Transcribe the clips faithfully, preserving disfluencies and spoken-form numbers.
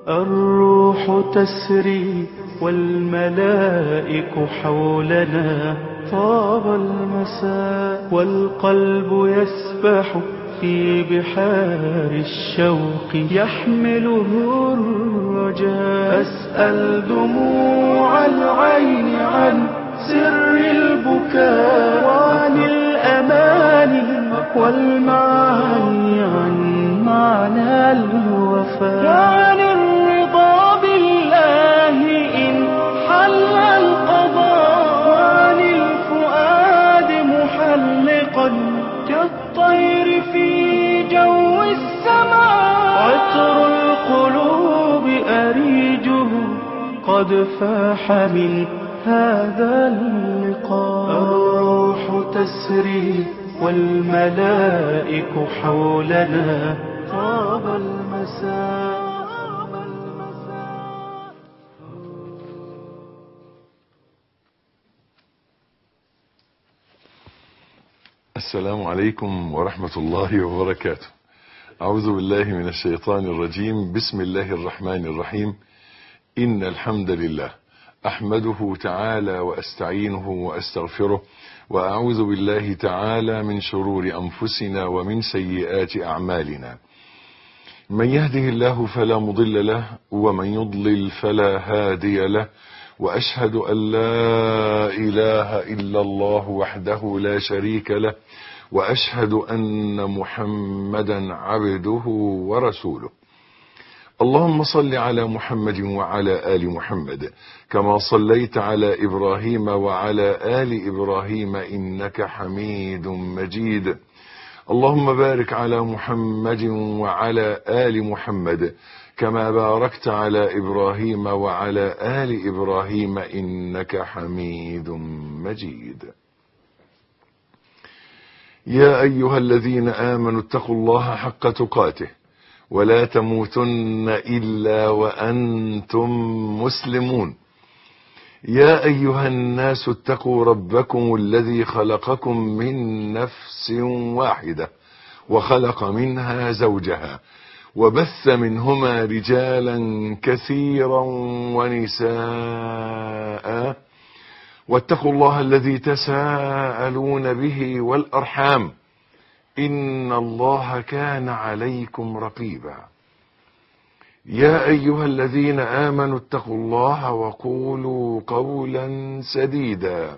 الروح تسري والملائك حولنا، طاب المساء والقلب يسبح في بحار الشوق يحمله الرجاء. أسأل دموع العين عن سر البكاء، وعن الأماني والمعاني، عن معنى الوفاء، وعن الرضا بالله إن حل القضاء، وعن الفؤاد محلقا كالطير في جو السماء. عطر القلوب أريجه قد فاح من هذا اللقاء. الروح تسري والملائك حولنا، طاب المساء. السلام عليكم ورحمة الله وبركاته. أعوذ بالله من الشيطان الرجيم. بسم الله الرحمن الرحيم. إن الحمد لله أحمده تعالى وأستعينه وأستغفره، وأعوذ بالله تعالى من شرور أنفسنا ومن سيئات أعمالنا. من يهده الله فلا مضل له، ومن يضلل فلا هادي له، وأشهد أن لا إله إلا الله وحده لا شريك له، وأشهد أن محمدا عبده ورسوله. اللهم صل على محمد وعلى آل محمد كما صليت على إبراهيم وعلى آل إبراهيم إنك حميد مجيد. اللهم بارك على محمد وعلى آل محمد كما باركت على إبراهيم وعلى آل إبراهيم إنك حميد مجيد. يا أيها الذين آمنوا اتقوا الله حق تقاته ولا تموتن إلا وأنتم مسلمون. يا أيها الناس اتقوا ربكم الذي خلقكم من نفس واحدة وخلق منها زوجها وبث منهما رجالا كثيرا ونساء، واتقوا الله الذي تساءلون به والأرحام إن الله كان عليكم رقيبا. يا أيها الذين آمنوا اتقوا الله وقولوا قولا سديدا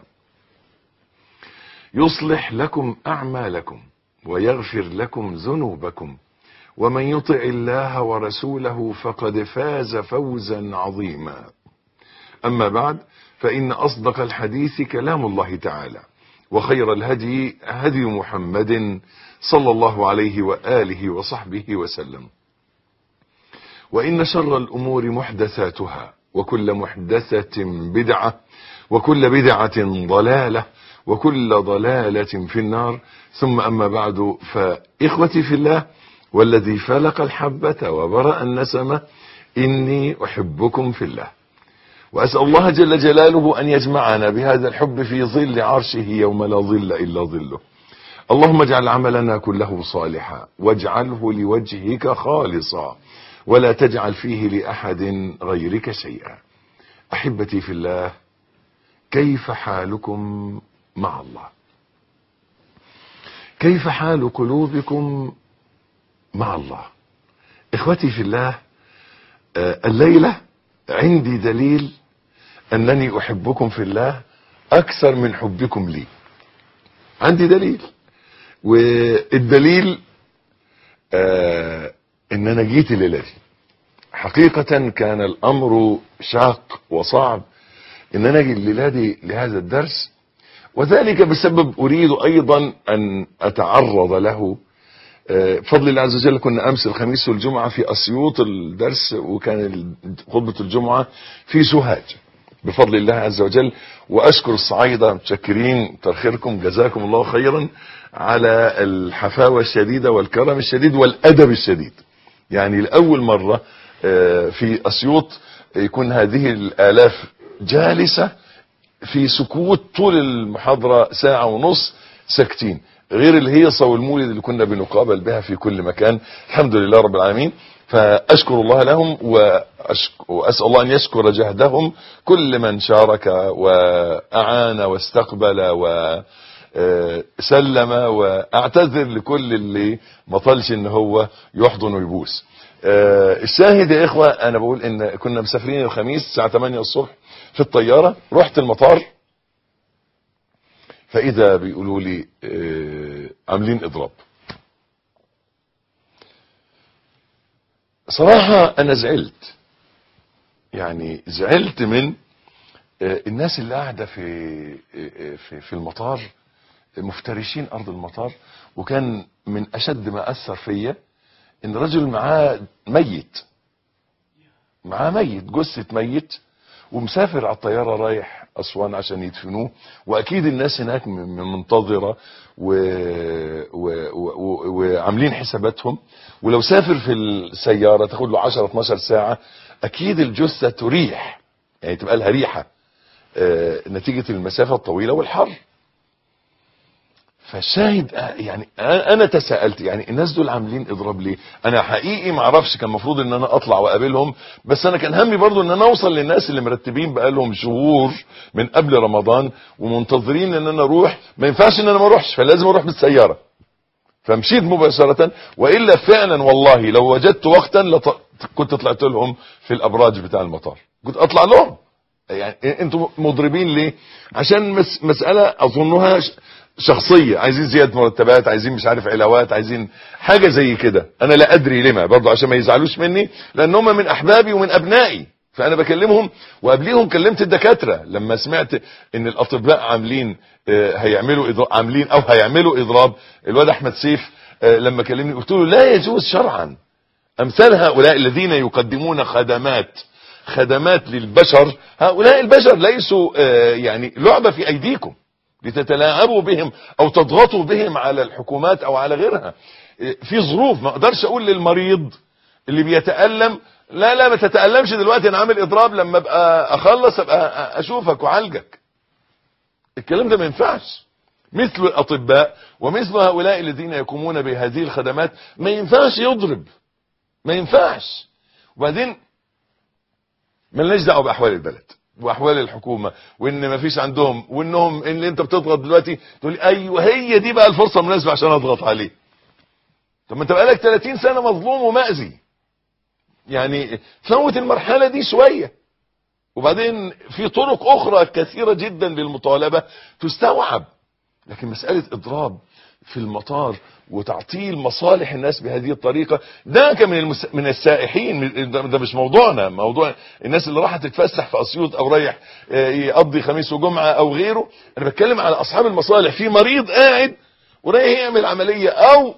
يصلح لكم أعمالكم ويغفر لكم ذنوبكم، ومن يطع الله ورسوله فقد فاز فوزا عظيما. أما بعد، فإن أصدق الحديث كلام الله تعالى، وخير الهدي هدي محمد صلى الله عليه وآله وصحبه وسلم، وإن شر الأمور محدثاتها، وكل محدثة بدعة، وكل بدعة ضلالة، وكل ضلالة في النار. ثم أما بعد، فإخوتي في الله والذي فلق الحبة وبرأ النسمة، إني أحبكم في الله، وأسأل الله جل جلاله أن يجمعنا بهذا الحب في ظل عرشه يوم لا ظل إلا ظله. اللهم اجعل عملنا كله صالحا، واجعله لوجهك خالصا، ولا تجعل فيه لأحد غيرك شيئا. أحبتي في الله، كيف حالكم مع الله؟ كيف حال قلوبكم مع الله؟ إخوتي في الله، الليلة عندي دليل أنني أحبكم في الله أكثر من حبكم لي. عندي دليل، والدليل آه إن أنا جيت الليلة دي. حقيقة كان الأمر شاق وصعب إن أنا أجي الليلة دي لهذا الدرس، وذلك بسبب أريد أيضا أن أتعرض له. بفضل الله عز وجل كنا أمس الخميس والجمعة في أسيوط الدرس، وكان خطبة الجمعة في سوهاج بفضل الله عز وجل. وأشكر الصعايدة، متشكرين ترخيركم، جزاكم الله خيرا على الحفاوة الشديدة والكرم الشديد والأدب الشديد. يعني لأول مرة في أسيوط يكون هذه الآلاف جالسة في سكوت طول المحاضرة ساعة ونص ساكتين، غير الهيصة والمولد اللي كنا بنقابل بها في كل مكان. الحمد لله رب العالمين. فأشكر الله لهم وأسأل الله أن يشكر جهدهم كل من شارك وأعان واستقبل وسلم، وأعتذر لكل اللي ما طلش إن هو يحضن ويبوس. الشاهد يا إخوة، أنا بقول إن كنا مسافرين الخميس الساعة ثمانية الصبح في الطيارة، رحت المطار فإذا بيقولوا لي عاملين إضراب. صراحة أنا زعلت، يعني زعلت من الناس اللي قاعدة في في في المطار، مفترشين أرض المطار. وكان من أشد ما أثر فيا إن رجل معاه ميت، معاه ميت، جثة ميت، ومسافر على الطيارة رايح أسوان عشان يدفنوه، وأكيد الناس هناك منتظرة وعاملين حساباتهم، ولو سافر في السيارة تاخد له عشرة اتناشر ساعة، أكيد الجثة تريح، يعني تبقى لها ريحة نتيجة المسافة الطويلة والحر. فالشاهد يعني انا تساءلت، يعني الناس دول عاملين اضراب ليه؟ انا حقيقي ما اعرفش، كان المفروض ان انا اطلع واقابلهم، بس انا كان همي برضو ان انا اوصل للناس اللي مرتبين بقالهم شهور من قبل رمضان ومنتظرين ان انا اروح. ما ينفعش ان انا ما اروحش، فلازم اروح بالسيارة. فمشيت مباشرة، والا فعلا والله لو وجدت وقتا لط... كنت طلعت لهم في الابراج بتاع المطار، كنت اطلع لهم. يعني انتم مضربين ليه؟ عشان مس... مسألة اظنها ش... شخصية، عايزين زيادة مرتبات، عايزين مش عارف علاوات، عايزين حاجة زي كده. انا لا ادري لما، برضو عشان ما يزعلوش مني، لان هم من احبابي ومن ابنائي، فانا بكلمهم. وقبليهم كلمت الدكاترة لما سمعت ان الاطباء عاملين آه هيعملوا إضراب، عاملين او هيعملوا اضراب. الواد احمد سيف آه لما كلمني قلت له لا يجوز شرعا امثال هؤلاء الذين يقدمون خدمات خدمات للبشر. هؤلاء البشر ليسوا آه يعني لعبة في ايديكم لتتلاعبوا بهم او تضغطوا بهم على الحكومات او على غيرها. في ظروف ما اقدرش اقول للمريض اللي بيتألم لا لا ما تتألمش دلوقتي، انا عامل اضراب، لما ابقى اخلص ابقى اشوفك وعالجك. الكلام ده ما ينفعش. مثل الاطباء ومثل هؤلاء الذين يقومون بهذه الخدمات ما ينفعش يضرب، ما ينفعش. وبعدين ملناش دعوه باحوال البلد واحوال الحكومه، وان ما فيش عندهم، وانهم ان انت بتضغط دلوقتي تقول ايوه هي دي بقى الفرصه المناسبه عشان اضغط عليه. طب ما انت بقالك ثلاثين سنه مظلوم ومأذي، يعني فوت المرحله دي شويه. وبعدين في طرق اخرى كثيره جدا للمطالبه تستوعب، لكن مساله اضراب في المطار وتعطيل مصالح الناس بهذه الطريقة، ده كان من المس... من السائحين. ده مش موضوعنا، موضوع الناس اللي راحت تتفسح في اسيوط او رايح يقضي خميس وجمعة او غيره. انا بتكلم على اصحاب المصالح، في مريض قاعد ورايح يعمل عملية، او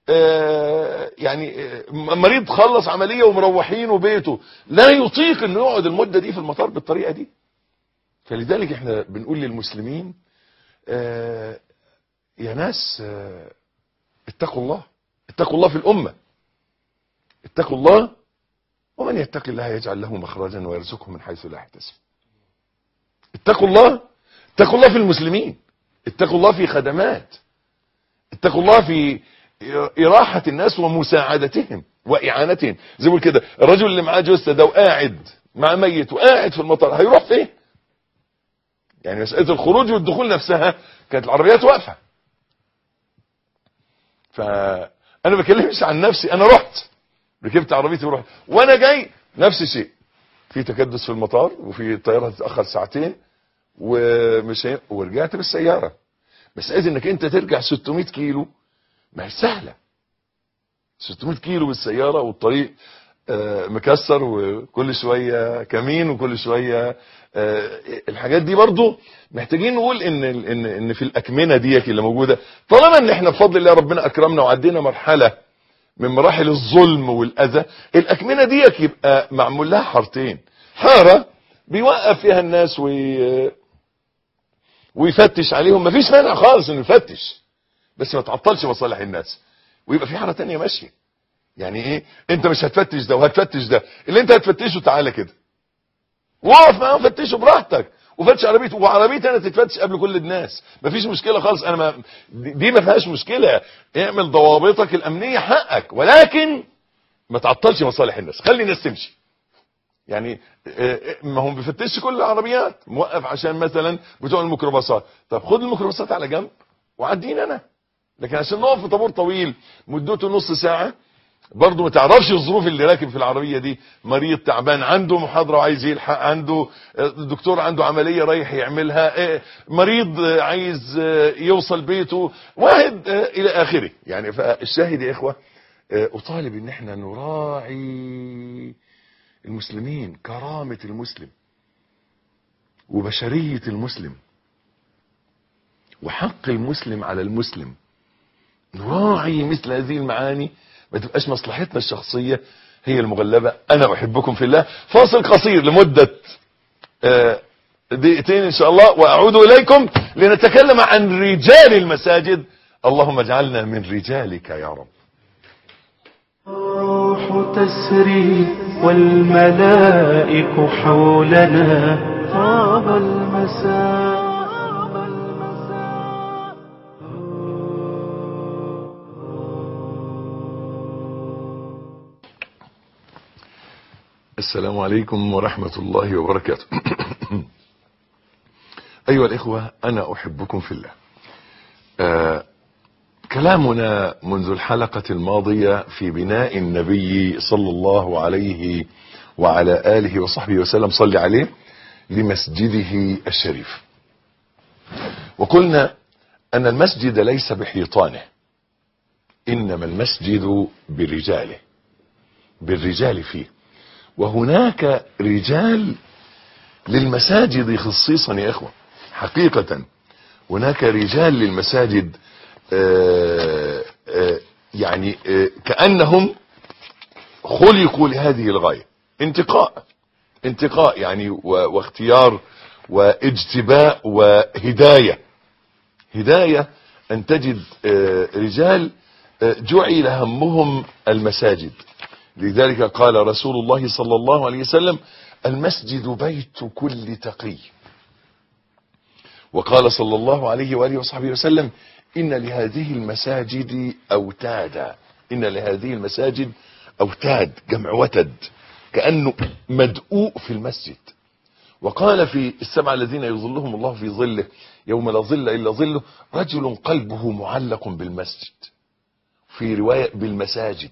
يعني مريض خلص عملية ومروحين وبيته، لا يطيق انه يقعد المدة دي في المطار بالطريقة دي. فلذلك احنا بنقول للمسلمين يا ناس اتقوا الله، اتقوا الله في الأمة، اتقوا الله، ومن يتق الله يجعل له مخرجا ويرزقه من حيث لا يحتسب. اتقوا الله، اتقوا الله في المسلمين، اتقوا الله في خدمات، اتقوا الله في إراحة الناس ومساعدتهم وإعانتهم. زي ما كده الرجل اللي معاه جثة ده وقاعد مع ميت وقاعد في المطار، هيروح فين؟ يعني مسألة الخروج والدخول نفسها كانت العربيات واقفة. فانا بكلمش عن نفسي، انا رحت ركبت عربيتي ورحت، وانا جاي نفس الشيء، في تكدس في المطار وفي الطياره تتاخر ساعتين ومش هي... ورجعت بالسياره. بس عايز انك انت ترجع ستمائة كيلو ما هي سهله، ستمائة كيلو بالسياره والطريق آه مكسر وكل شويه كمين وكل شويه آه الحاجات دي برضو محتاجين نقول ان ان ان في الاكمنه ديك اللي موجوده، طالما ان احنا بفضل الله ربنا اكرمنا وعدينا مرحله من مراحل الظلم والاذى، الاكمنه ديك يبقى معمول لها حارتين، حاره بيوقف فيها الناس وي ويفتش عليهم، مفيش مانع خالص انه يفتش، بس ما تعطلش مصالح الناس، ويبقى في حاره ثانيه ماشيه. يعني ايه؟ انت مش هتفتش ده وهتفتش ده، اللي انت هتفتشه تعالى كده وقف معاهم فتشه براحتك، وفتش عربيته، وعربيتي انا تتفتش قبل كل الناس، مفيش مشكله خالص. انا ما دي ما فيهاش مشكله، اعمل ضوابطك الامنيه حقك، ولكن ما تعطلش مصالح الناس، خلي الناس تمشي. يعني ما هم بيفتش كل العربيات، موقف عشان مثلا بتوع الميكروباصات، طب خد الميكروباصات على جنب وعدينا انا. لكن عشان نقف في طابور طويل مدته نص ساعة، برضه ما تعرفش الظروف اللي راكب في العربية دي، مريض تعبان عنده محاضرة وعايز يلحق، عنده دكتور عنده عملية رايح يعملها، مريض عايز يوصل بيته، واحد الى اخره. يعني فالشاهد يا اخوة، اطالب ان احنا نراعي المسلمين، كرامة المسلم وبشرية المسلم وحق المسلم على المسلم، نراعي مثل هذه المعاني، ما تبقاش مصلحتنا الشخصية هي المغلبة. انا احبكم في الله. فاصل قصير لمدة دقيقتين ان شاء الله، واعود اليكم لنتكلم عن رجال المساجد. اللهم اجعلنا من رجالك يا رب. الروح تسري والملائك حولنا، طاب المساء. السلام عليكم ورحمة الله وبركاته. أيها الإخوة، أنا أحبكم في الله. آه كلامنا منذ الحلقة الماضية في بناء النبي صلى الله عليه وعلى آله وصحبه وسلم، صلي عليه، لمسجده الشريف. وقلنا أن المسجد ليس بحيطانه، إنما المسجد برجاله، بالرجال فيه. وهناك رجال للمساجد خصيصا يا اخوة، حقيقة هناك رجال للمساجد، آآ آآ يعني آآ كأنهم خلقوا لهذه الغاية، انتقاء انتقاء يعني واختيار واجتباء وهداية. هداية ان تجد رجال جعل همهم المساجد. لذلك قال رسول الله صلى الله عليه وسلم: المسجد بيت كل تقي. وقال صلى الله عليه وآله وصحبه وسلم: إن لهذه المساجد أوتادا. إن لهذه المساجد أوتاد، جمع وتد، كأنه مدؤوء في المسجد. وقال في السبعة الذين يظلهم الله في ظله يوم لا ظل إلا ظله: رجل قلبه معلق بالمسجد، في رواية بالمساجد.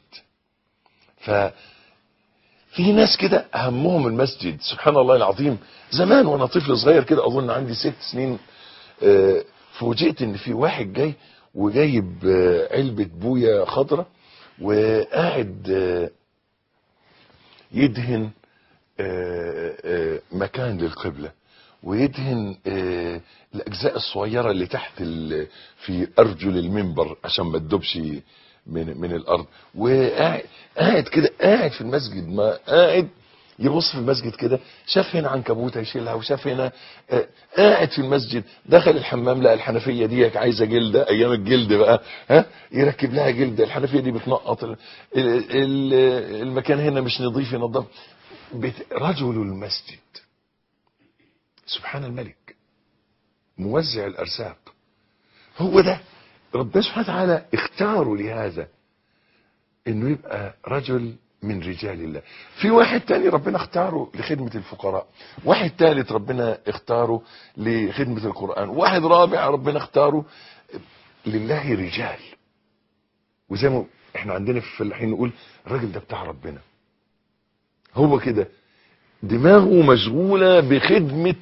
ففي ناس كده همهم المسجد. سبحان الله العظيم، زمان وانا طفل صغير كده، اظن عندي ست سنين، فوجئت ان في واحد جاي وجايب علبة بوية خضرة، وقاعد يدهن مكان للقبلة، ويدهن الاجزاء الصغيرة اللي تحت في ارجل المنبر عشان ما تدوبش من من الارض. وقاعد قاعد كده، قاعد في المسجد، ما قاعد يبص في المسجد كده، شاف هنا عنكبوت هيشيلها، وشاف هنا آه قاعد في المسجد، دخل الحمام لقى الحنفيه دي عايزه جلده، ايام الجلد بقى، ها يركب لها جلده، الحنفيه دي بتنقط، ال ال المكان هنا مش نظيف ينظف. رجل المسجد، سبحان الملك موزع الارزاق. هو ده ربنا سبحانه وتعالى اختاره لهذا، انه يبقى رجل من رجال الله. في واحد تاني ربنا اختاره لخدمة الفقراء، واحد ثالث ربنا اختاره لخدمة القرآن، واحد رابع ربنا اختاره لله رجال. وزي ما احنا عندنا في الفلاحين نقول الراجل ده بتاع ربنا، هو كده دماغه مشغولة بخدمة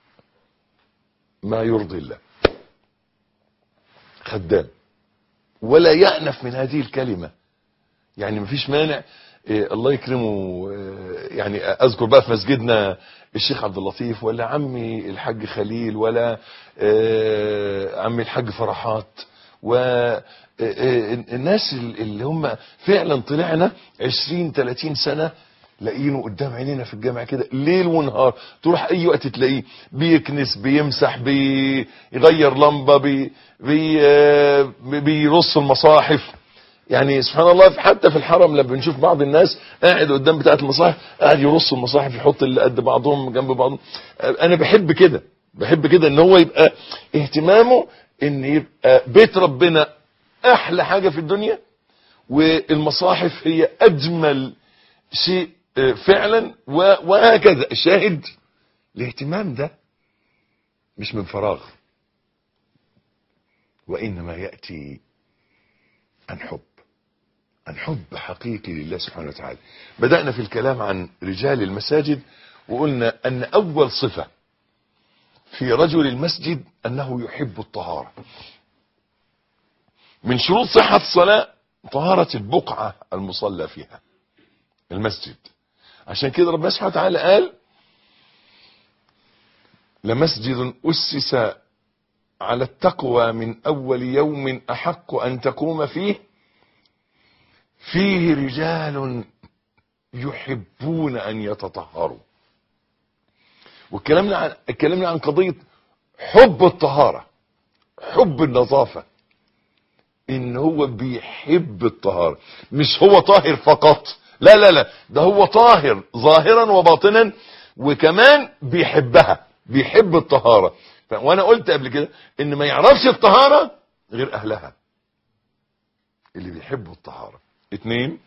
ما يرضي الله، خدام، ولا يأنف من هذه الكلمة. يعني مفيش مانع، إيه الله يكرمه، إيه يعني اذكر بقى في مسجدنا الشيخ عبد اللطيف، ولا عمي الحاج خليل، ولا إيه عمي الحاج فرحات، والناس اللي هم فعلا طلعنا عشرين ثلاثين سنة لاقينه قدام عينينا في الجامع كده ليل ونهار، تروح اي وقت تلاقيه بيكنس، بيمسح، بيغير لمبة، بي بي بيرص المصاحف. يعني سبحان الله، حتى في الحرم لما بنشوف بعض الناس قاعد قدام بتاعة المصاحف، قاعد يرص المصاحف، يحط اللي قد بعضهم جنب بعضهم. انا بحب كده، بحب كده ان هو يبقى اهتمامه ان يبقى بيت ربنا احلى حاجة في الدنيا، والمصاحف هي اجمل شيء فعلا، وهكذا. الشاهد الاهتمام ده مش من فراغ، وانما يأتي عن حب، عن حب حقيقي لله سبحانه وتعالى. بدأنا في الكلام عن رجال المساجد، وقلنا ان اول صفة في رجل المسجد انه يحب الطهارة. من شروط صحة الصلاة طهارة البقعة المصلى فيها، المسجد. عشان كده ربنا سبحانه وتعالى قال: لمسجد أسس على التقوى من أول يوم أحق أن تقوم فيه فيه رجال يحبون أن يتطهروا. واتكلمنا عن اتكلمنا عن قضية حب الطهارة، حب النظافة، ان هو بيحب الطهارة. مش هو طاهر فقط، لا لا لا، ده هو طاهر ظاهرا وباطنا، وكمان بيحبها، بيحب الطهارة. وانا قلت قبل كده ان ما يعرفش الطهارة غير اهلها اللي بيحبوا الطهارة. اتنين،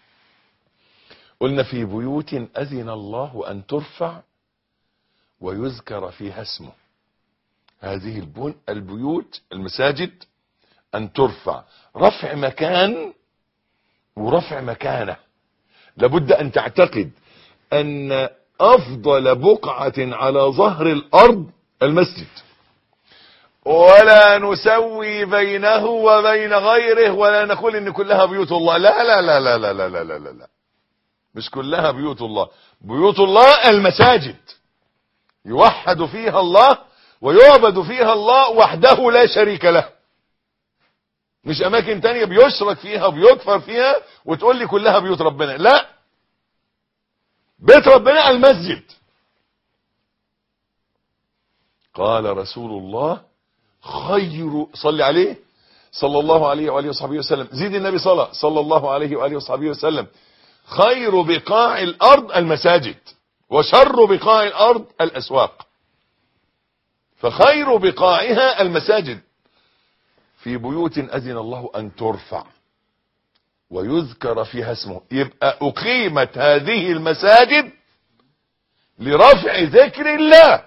قلنا في بيوت اذن الله ان ترفع ويذكر فيها اسمه. هذه البون البيوت المساجد ان ترفع، رفع مكان ورفع مكانه. لابد ان تعتقد ان افضل بقعة على ظهر الارض المسجد، ولا نسوي بينه وبين غيره، ولا نقول ان كلها بيوت الله. لا لا لا لا لا لا لا لا, لا, لا. مش كلها بيوت الله. بيوت الله المساجد يوحد فيها الله ويعبد فيها الله وحده لا شريك له، مش اماكن تانية بيشرك فيها وبيكفر فيها وتقول لي كلها بيوت ربنا. لا، بيت ربنا المسجد. قال رسول الله: خير، صلي عليه صلى الله عليه وآله وصحبه وسلم، زيد النبي صلى صلى الله عليه وآله وصحبه وسلم: خير بقاع الارض المساجد، وشر بقاع الارض الاسواق. فخير بقاعها المساجد، في بيوت اذن الله ان ترفع ويذكر فيها اسمه. يبقى اقيمت هذه المساجد لرفع ذكر الله.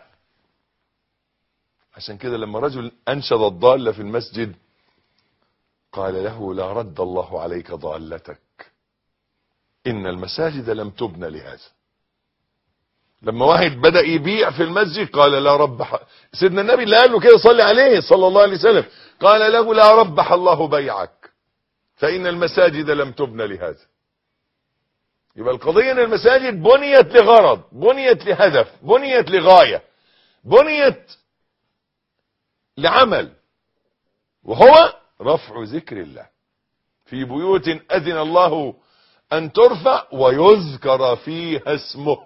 عشان كده لما رجل انشد الضالة في المسجد قال له: لا رد الله عليك ضالتك، ان المساجد لم تبنى لهذا. لما واحد بدأ يبيع في المسجد قال: لا ربح، سيدنا النبي اللي قال له كده صلي عليه صلى الله عليه وسلم، قال له: لا ربح الله بيعك، فإن المساجد لم تبنى لهذا. يبقى القضية ان المساجد بنيت لغرض، بنيت لهدف، بنيت لغاية، بنيت لعمل، وهو رفع ذكر الله. في بيوت أذن الله أن ترفع ويذكر فيها اسمه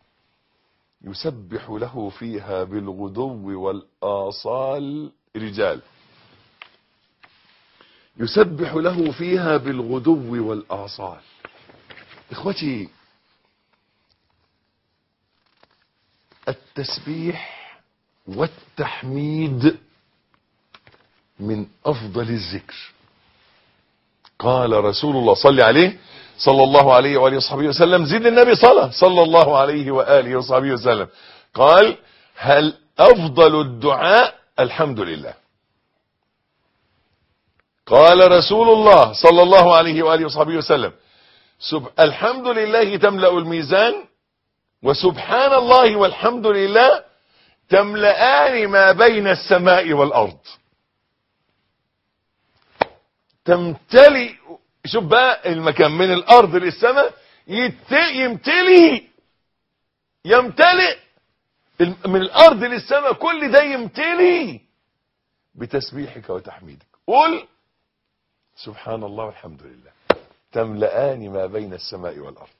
يسبح له فيها بالغدو والآصال رجال، يسبح له فيها بالغدو والآصال. اخوتي، التسبيح والتحميد من افضل الذكر. قال رسول الله صلى عليه صلى الله عليه وآله وصحبه وسلم، زيد النبي صلى صلى الله عليه وآله وصحبه وسلم، قال: هل افضل الدعاء الحمد لله. قال رسول الله صلى الله عليه وآله وصحبه وسلم: الحمد لله تملأ الميزان، وسبحان الله والحمد لله تملأان ما بين السماء والأرض. تمتلي، شوف بقى المكان من الأرض للسماء يمتلي، يمتلئ من الأرض للسماء، كل ده يمتلي بتسبيحك وتحميدك. قل سبحان الله والحمد لله تملأان ما بين السماء والأرض.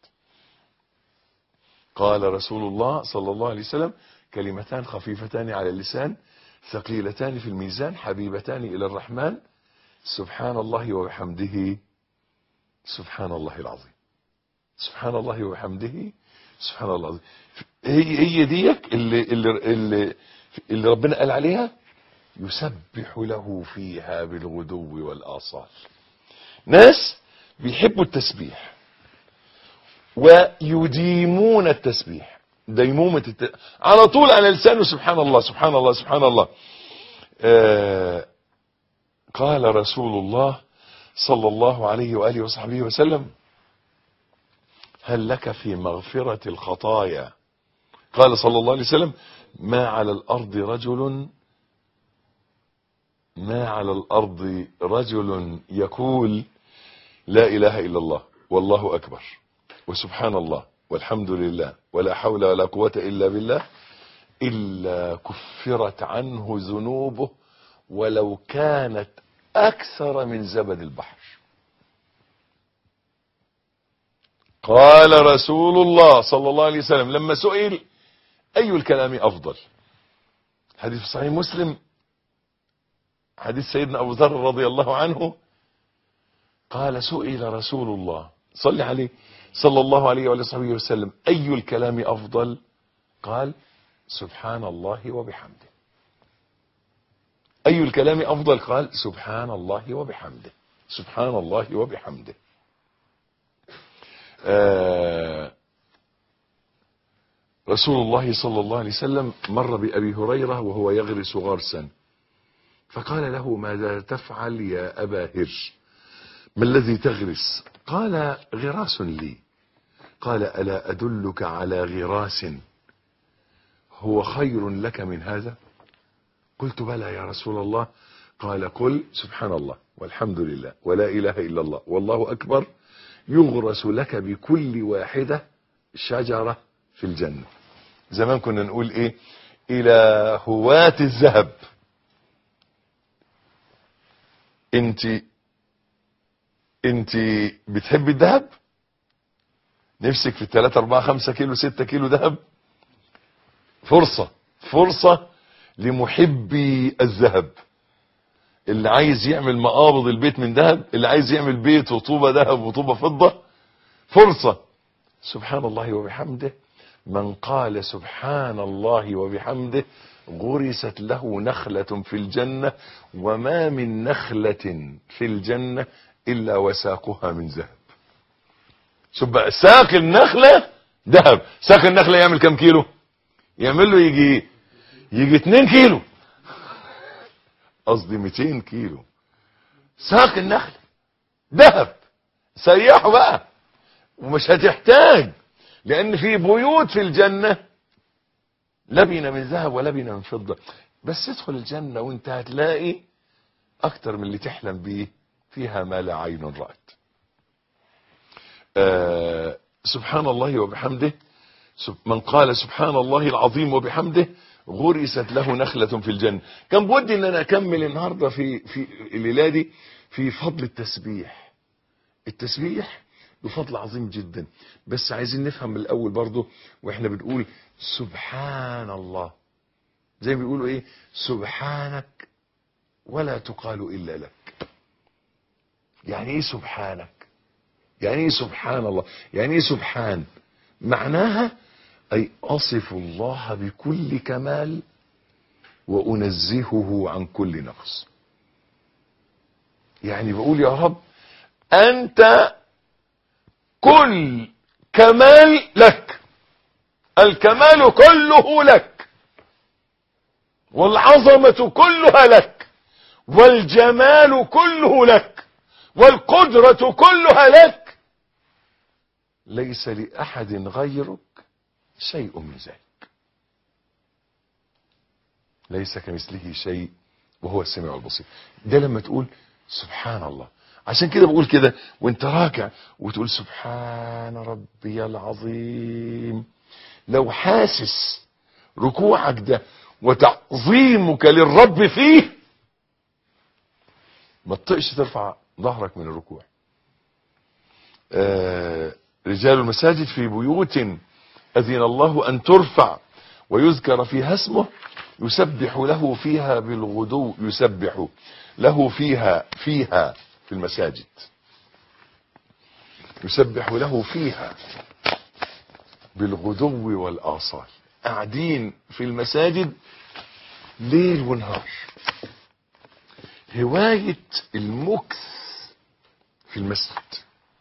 قال رسول الله صلى الله عليه وسلم: كلمتان خفيفتان على اللسان ثقيلتان في الميزان حبيبتان إلى الرحمن، سبحان الله وبحمده سبحان الله العظيم. سبحان الله وبحمده سبحان الله العظيم. هي هي ديك اللي, اللي, اللي, اللي ربنا قال عليها: يسبح له فيها بالغدو والآصال. ناس بيحبوا التسبيح ويديمون التسبيح، ديمومة الت... على طول على لسانه سبحان الله سبحان الله سبحان الله. آه قال رسول الله صلى الله عليه وآله وصحبه وسلم: هل لك في مغفرة الخطايا؟ قال صلى الله عليه وسلم: ما على الأرض رجل ما على الأرض رجل يقول لا إله إلا الله والله أكبر وسبحان الله والحمد لله ولا حول ولا قوة إلا بالله إلا كفرت عنه ذنوبه ولو كانت أكثر من زبد البحر. قال رسول الله صلى الله عليه وسلم لما سئل أي الكلام أفضل، حديث صحيح مسلم، حديث سيدنا أبو ذر رضي الله عنه، قال سئل رسول الله صلى عليه صلى الله عليه وصحبه وسلم أي الكلام أفضل؟ قال سبحان الله وبحمده. أي الكلام أفضل؟ قال سبحان الله وبحمده سبحان الله وبحمده. آه رسول الله صلى الله عليه وسلم مر بأبي هريرة وهو يغرس غرسا، فقال له: ماذا تفعل يا أبا هر؟ ما الذي تغرس؟ قال: غراس لي. قال: ألا أدلك على غراس هو خير لك من هذا؟ قلت: بلى يا رسول الله. قال: قل سبحان الله والحمد لله ولا إله إلا الله والله أكبر، يغرس لك بكل واحدة شجرة في الجنة. زمان كنا نقول إيه؟ إلى هواة الذهب: انت انت بتحب الذهب؟ نفسك في الثلاثة أربعة خمسة كيلو ستة كيلو ذهب؟ فرصة فرصة لمحبي الذهب، اللي عايز يعمل مقابض البيت من ذهب، اللي عايز يعمل بيت وطوبة ذهب وطوبة فضة، فرصة. سبحان الله وبحمده، من قال سبحان الله وبحمده غرست له نخلة في الجنة، وما من نخلة في الجنة إلا وساقها من ذهب. شوف بقى، ساق النخلة ذهب. ساق النخلة يعمل كم كيلو؟ يعمل له يجي يجي اتنين كيلو، قصدي مئتين كيلو. ساق النخلة ذهب، سيحه بقى ومش هتحتاج، لأن في بيوت في الجنة لبنة من ذهب ولبنة من فضة. بس ادخل الجنة وانت هتلاقي اكتر من اللي تحلم بيه، فيها ما لا عين رأت. آه سبحان الله وبحمده، من قال سبحان الله العظيم وبحمده غرست له نخلة في الجنة. كان بودي ان انا اكمل النهاردة في في الليلة دي في فضل التسبيح. التسبيح بفضل عظيم جدا، بس عايزين نفهم من الاول برضو واحنا بنقول سبحان الله، زي ما بيقولوا ايه؟ سبحانك ولا تقال الا لك. يعني ايه سبحانك؟ يعني ايه سبحان الله؟ يعني ايه سبحان؟ معناها اي اصف الله بكل كمال وانزهه عن كل نقص. يعني بقول يا رب انت كل كمال لك، الكمال كله لك، والعظمة كلها لك، والجمال كله لك، والقدرة كلها لك، ليس لأحد غيرك شيء من ذلك، ليس كمثله شيء وهو السميع البصير. ده لما تقول سبحان الله. عشان كده بقول كده وانت راكع وتقول سبحان ربي العظيم، لو حاسس ركوعك ده وتعظيمك للرب فيه ما تطقش ترفع ظهرك من الركوع. آه رجال المساجد في بيوت أذن الله أن ترفع ويذكر فيها اسمه يسبح له فيها بالغدو، يسبح له فيها فيها في المساجد، يسبح له فيها بالغدو والآصال. قاعدين في المساجد ليل ونهار. هواية المكث في المسجد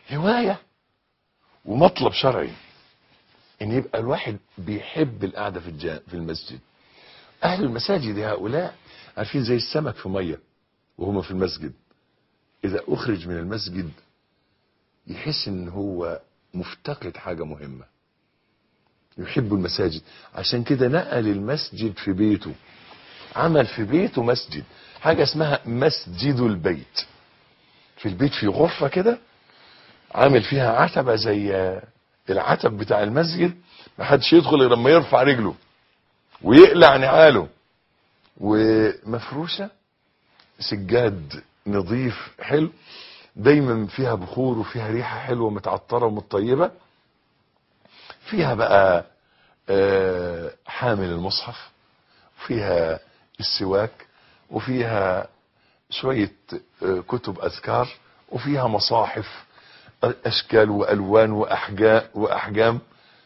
هواية ومطلب شرعي ان يبقى الواحد بيحب القعدة في الجا في المسجد. اهل المساجد هؤلاء عارفين زي السمك في مية وهم في المسجد، اذا اخرج من المسجد يحس ان هو مفتقد حاجة مهمة. يحب المساجد، عشان كده نقل المسجد في بيته، عمل في بيته مسجد، حاجة اسمها مسجد البيت. في البيت في غرفة كده عامل فيها عتبة زي العتب بتاع المسجد، ما حدش يدخل غير لما يرفع رجله ويقلع نعاله، ومفروشة سجاد نظيف حلو، دايما فيها بخور وفيها ريحة حلوة متعطرة ومطيبة، فيها بقى حامل المصحف، وفيها السواك، وفيها شوية كتب أذكار، وفيها مصاحف أشكال وألوان وأحجام وأحجام،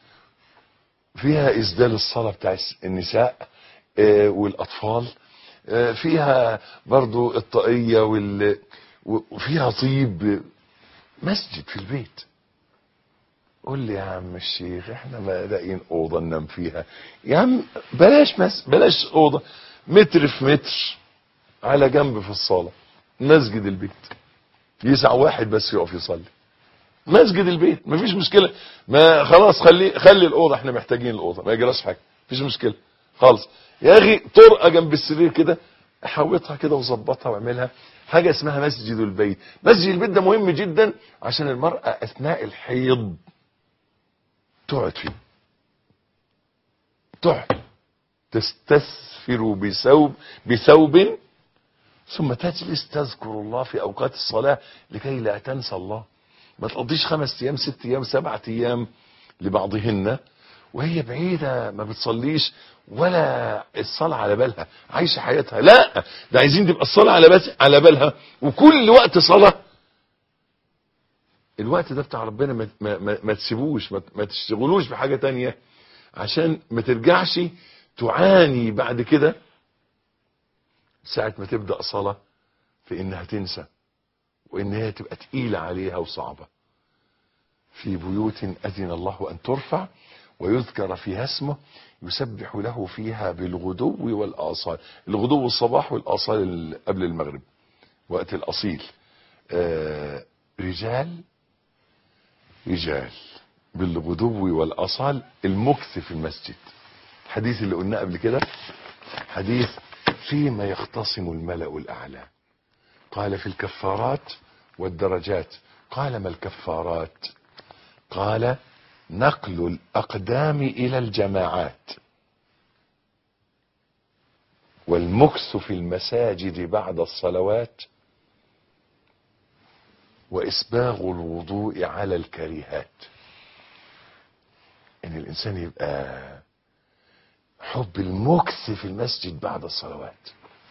فيها إسدال الصلاة بتاع النساء والأطفال، فيها برضو الطاقية وال... وفيها طيب. مسجد في البيت. قول لي يا عم الشيخ احنا ما لاقيين اوضه ننام فيها. يا عم بلاش مس... بلاش اوضه، متر في متر على جنب في الصاله، مسجد البيت يسع واحد بس يقف يصلي. مسجد البيت مفيش مشكله، ما خلاص خلي خلي الاوضه، احنا محتاجين الاوضه، ما يجراش حاجه، مفيش مشكله خالص. يا اخي طرقه جنب السرير كده، حوطها كده وظبطها واعملها حاجه اسمها مسجد البيت. مسجد البيت ده مهم جدا عشان المراه اثناء الحيض تقعد فيه، تقعد تستثفر بثوب بثوب ثم تجلس تذكر الله في اوقات الصلاه لكي لا تنسى الله. ما تقضيش خمس ايام ست ايام سبعة ايام لبعضهن وهي بعيدة ما بتصليش ولا الصلاة على بالها، عايشة حياتها. لا، ده عايزين تبقى الصلاة على بس على بالها، وكل وقت صلاة. الوقت ده بتاع ربنا ما, ما, ما, ما تسيبوش، ما, ما تشتغلوش بحاجة تانية، عشان ما ترجعش تعاني بعد كده ساعة ما تبدأ صلاة في انها تنسى، وانها تبقى تقيلة عليها وصعبة. في بيوت أذن الله أن ترفع ويذكر فيها اسمه يسبح له فيها بالغدو والآصال. الغدو الصباح والآصال قبل المغرب، وقت الأصيل. آه رجال رجال بالغدو والآصال، المكث في المسجد. الحديث اللي قلناه قبل كده حديث فيما يختصم الملأ الأعلى، قال في الكفارات والدرجات. قال ما الكفارات؟ قال نقل الأقدام إلى الجماعات، والمكث في المساجد بعد الصلوات، وإسباغ الوضوء على الكريهات. إن الإنسان يبقى حب المكث في المسجد بعد الصلوات.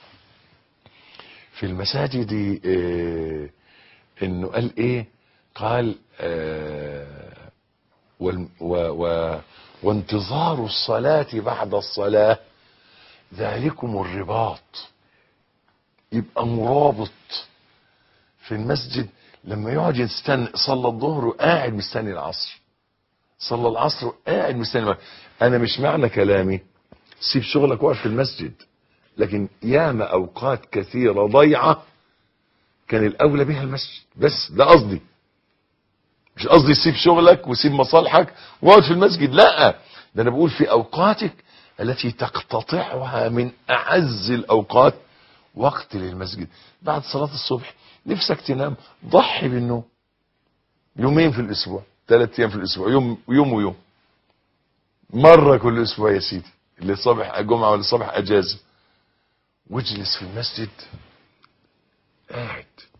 في المساجد إيه إنه قال إيه؟ قال آه و و وانتظار الصلاة بعد الصلاة ذلكم الرباط. يبقى مرابط في المسجد، لما يقعد يستنى صلى الظهر وقاعد مستني العصر، صلى العصر وقاعد مستني. انا مش معنى كلامي سيب شغلك واقف في المسجد، لكن ياما اوقات كثيرة ضيعة كان الاولى بها المسجد. بس ده قصدي، مش قصدي سيب شغلك وسيب مصالحك واقعد في المسجد، لا، ده انا بقول في اوقاتك التي تقتطعها من اعز الاوقات وقت للمسجد. بعد صلاة الصبح نفسك تنام، ضحي بالنوم يومين في الاسبوع، ثلاث ايام في الاسبوع، يوم ويوم ويوم، مرة كل اسبوع يا سيدي، اللي صبح جمعة ولا صبح اجازة، واجلس في المسجد قاعد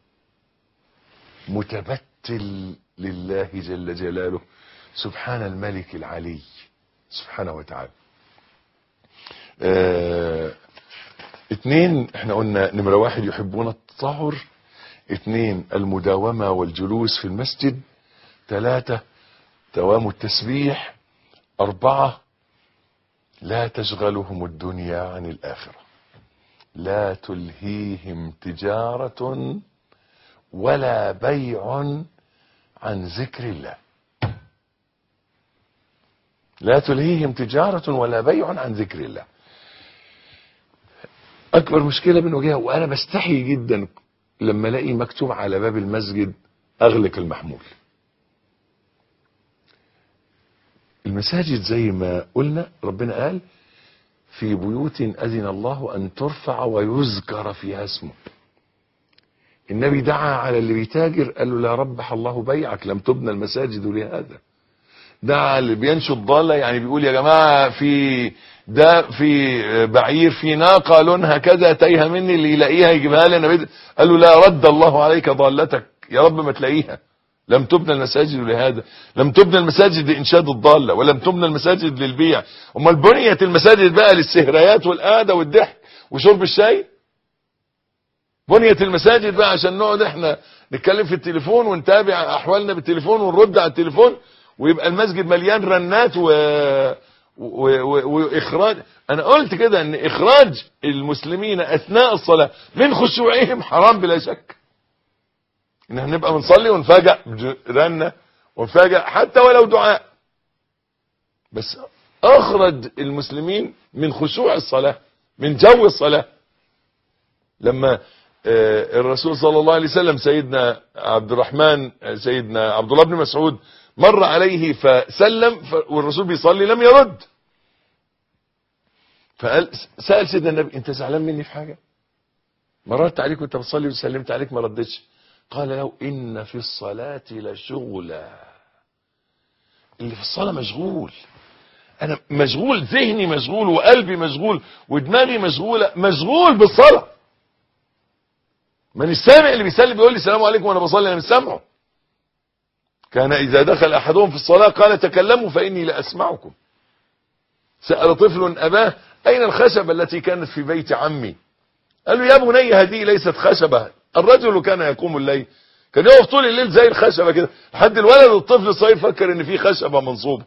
متبتل لله جل جلاله، سبحان الملك العلي سبحانه وتعالى. اه اتنين، احنا قلنا نمرة واحد يحبون التطهر، اتنين المداومة والجلوس في المسجد، ثلاثة دوام التسبيح، اربعة لا تشغلهم الدنيا عن الاخرة، لا تلهيهم تجارة ولا بيع عن ذكر الله. لا تلهيهم تجارة ولا بيع عن ذكر الله. اكبر مشكلة بنواجهها، وانا بستحي جدا لما الاقي مكتوب على باب المسجد اغلق المحمول. المساجد زي ما قلنا ربنا قال في بيوت اذن الله ان ترفع ويذكر فيها اسمه. النبي دعا على اللي بيتاجر قال له لا ربح الله بيعك، لم تبنى المساجد لهذا. دعا اللي بينشد ضالة، يعني بيقول يا جماعة في ده في بعير في ناقة لونها كذا تايهة مني، اللي يلاقيها يجيبها لي انا. قال له لا رد الله عليك ضالتك، يا رب ما تلاقيها. لم تبنى المساجد لهذا، لم تبنى المساجد لإنشاد الضالة، ولم تبنى المساجد للبيع. امال بنيت المساجد بقى للسهريات والقعدة والضحك وشرب الشاي؟ بنيت المساجد بقى عشان نقعد احنا نتكلم في التليفون ونتابع احوالنا بالتليفون ونرد على التليفون، ويبقى المسجد مليان رنات و... و... و... واخراج. انا قلت كده ان اخراج المسلمين اثناء الصلاة من خشوعهم حرام بلا شك. ان احنا نبقى بنصلي ونفاجئ رنة ونفاجئ حتى ولو دعاء، بس اخرج المسلمين من خشوع الصلاة، من جو الصلاة. لما الرسول صلى الله عليه وسلم سيدنا عبد الرحمن سيدنا عبد الله بن مسعود مر عليه فسلم، والرسول بيصلي لم يرد، فقال سأل سيدنا النبي انت زعلان مني في حاجة؟ مررت عليك وانت بتصلي وسلمت عليك ما ردتش. قال له ان في الصلاة لشغلا. اللي في الصلاة مشغول، انا مشغول، ذهني مشغول وقلبي مشغول ودماغي مشغولة، مشغول بالصلاة. من السامع اللي بيسلم بيقول لي السلام عليكم وانا بصلي، انا مش سامعه. كان اذا دخل احدهم في الصلاة قال تكلموا فاني لا اسمعكم. سأل طفل اباه اين الخشبة التي كانت في بيت عمي؟ قال له يا بني هذه ليست خشبة. الرجل كان يقوم الليل، كان يقف طول الليل زي الخشبة كده، لحد الولد الطفل الصغير فكر ان في خشبة منصوبة.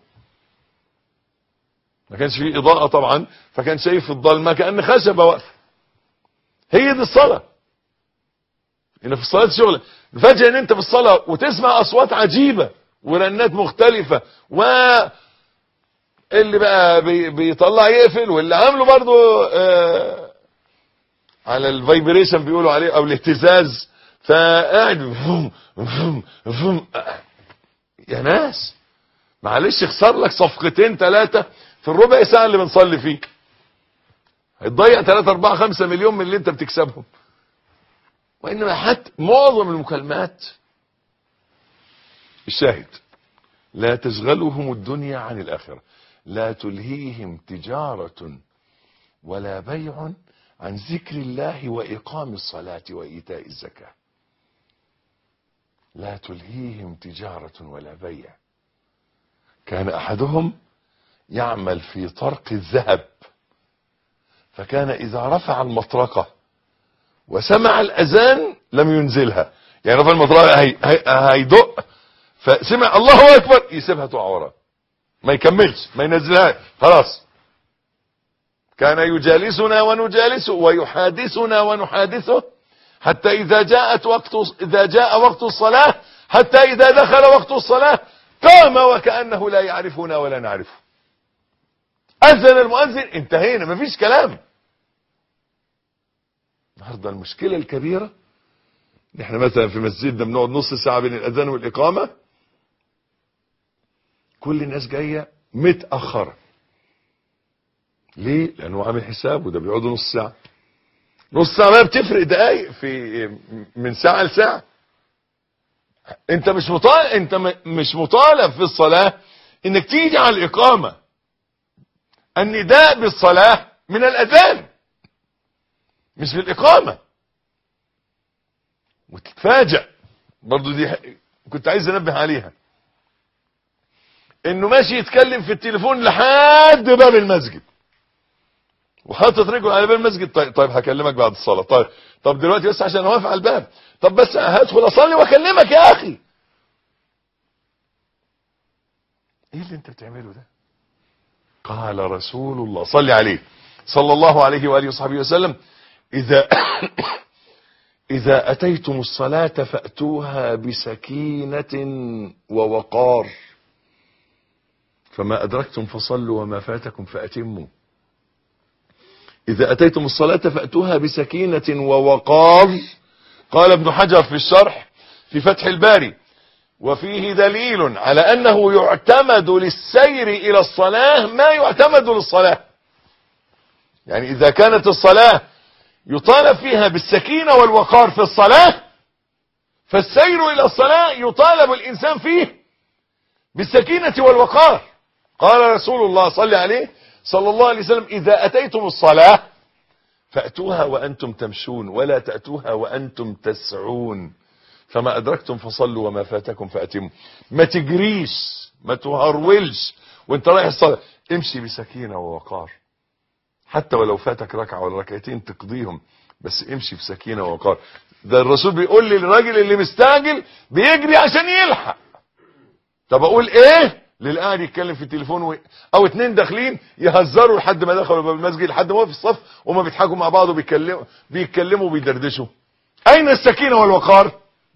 ما كانش فيه اضاءة طبعا، فكان شايف في الظلمة كأن خشبة واقفة. هي دي الصلاة. ان في الصلاة شغلة. فجأة ان انت في الصلاة وتسمع اصوات عجيبة ورنات مختلفة، و اللي بقى بي بيطلع يقفل، واللي عامله برضو آه على الفايبريشن بيقولوا عليه او الاهتزاز، فقاعد فم فم فم. يا ناس معلش اخسر لك صفقتين ثلاثة في الربع ساعة اللي بنصلي فيه، هتضيع ثلاثة أربعة خمسة مليون من اللي انت بتكسبهم. وانما حتى معظم المكالمات الشاهد لا تشغلهم الدنيا عن الآخرة، لا تلهيهم تجارة ولا بيع عن ذكر الله وإقام الصلاة وإيتاء الزكاة. لا تلهيهم تجارة ولا بيع. كان أحدهم يعمل في طرق الذهب، فكان إذا رفع المطرقة وسمع الأذان لم ينزلها، يعني رفع المطرقة هي هي هيدق، فسمع الله أكبر يسيبها تقع وراه، ما يكملش، ما ينزلها خلاص. كان يجالسنا ونجالسه ويحادثنا ونحادثه حتى إذا جاءت وقت إذا جاء وقت الصلاة، حتى إذا دخل وقت الصلاة قام وكأنه لا يعرفنا ولا نعرفه. أذن المؤذن انتهينا، مفيش كلام. النهارده المشكلة الكبيرة نحن مثلا في مسجدنا بنقعد نص ساعة بين الأذان والإقامة، كل الناس جاية متأخرة. ليه؟ لأنه عامل حساب وده بيقعدوا نص ساعة. نص ساعة ما بتفرق دقايق في من ساعة لساعة. انت مش مطالب انت مش مطالب في الصلاة انك تيجي على الإقامة. النداء بالصلاة من الأذان مش بالإقامة. وتتفاجأ برضو، دي كنت عايز انبه عليها، انه ماشي يتكلم في التليفون لحد باب المسجد وحاطط رجله على باب المسجد. طيب, طيب هكلمك بعد الصلاة. طيب طب دلوقتي بس عشان اوقف على الباب. طب بس هدخل اصلي واكلمك يا اخي. ايه اللي انت بتعمله ده؟ قال رسول الله صلى عليه صلى الله عليه وآله وصحبه وسلم: إذا إذا أتيتم الصلاة فأتوها بسكينة ووقار، فما أدركتم فصلوا وما فاتكم فأتموا. إذا أتيتم الصلاة فأتوها بسكينة ووقار. قال ابن حجر في الشرح في فتح الباري: وفيه دليل على أنه يعتمد للسير إلى الصلاة ما يعتمد للصلاة. يعني إذا كانت الصلاة يطالب فيها بالسكينة والوقار في الصلاة، فالسير إلى الصلاة يطالب الإنسان فيه بالسكينة والوقار. قال رسول الله صلى عليه صلى الله عليه وسلم: إذا أتيتم الصلاة فأتوها وأنتم تمشون ولا تأتوها وأنتم تسعون، فما أدركتم فصلوا وما فاتكم فأتموا. ما تجريش، ما تهرولش وانت رايح الصلاة، امشي بسكينة ووقار، حتى ولو فاتك ركعة ولا ركعتين تقضيهم، بس امشي بسكينة ووقار. ده الرسول بيقول لي للراجل اللي مستعجل بيجري عشان يلحق. طب اقول ايه للي قاعد يتكلم في التليفون و... او اتنين داخلين يهزروا لحد ما دخلوا باب المسجد، لحد ما هو في الصف وما بيضحكوا مع بعض وبيتكلموا بيتكلموا وبيدردشوا. اين السكينة والوقار؟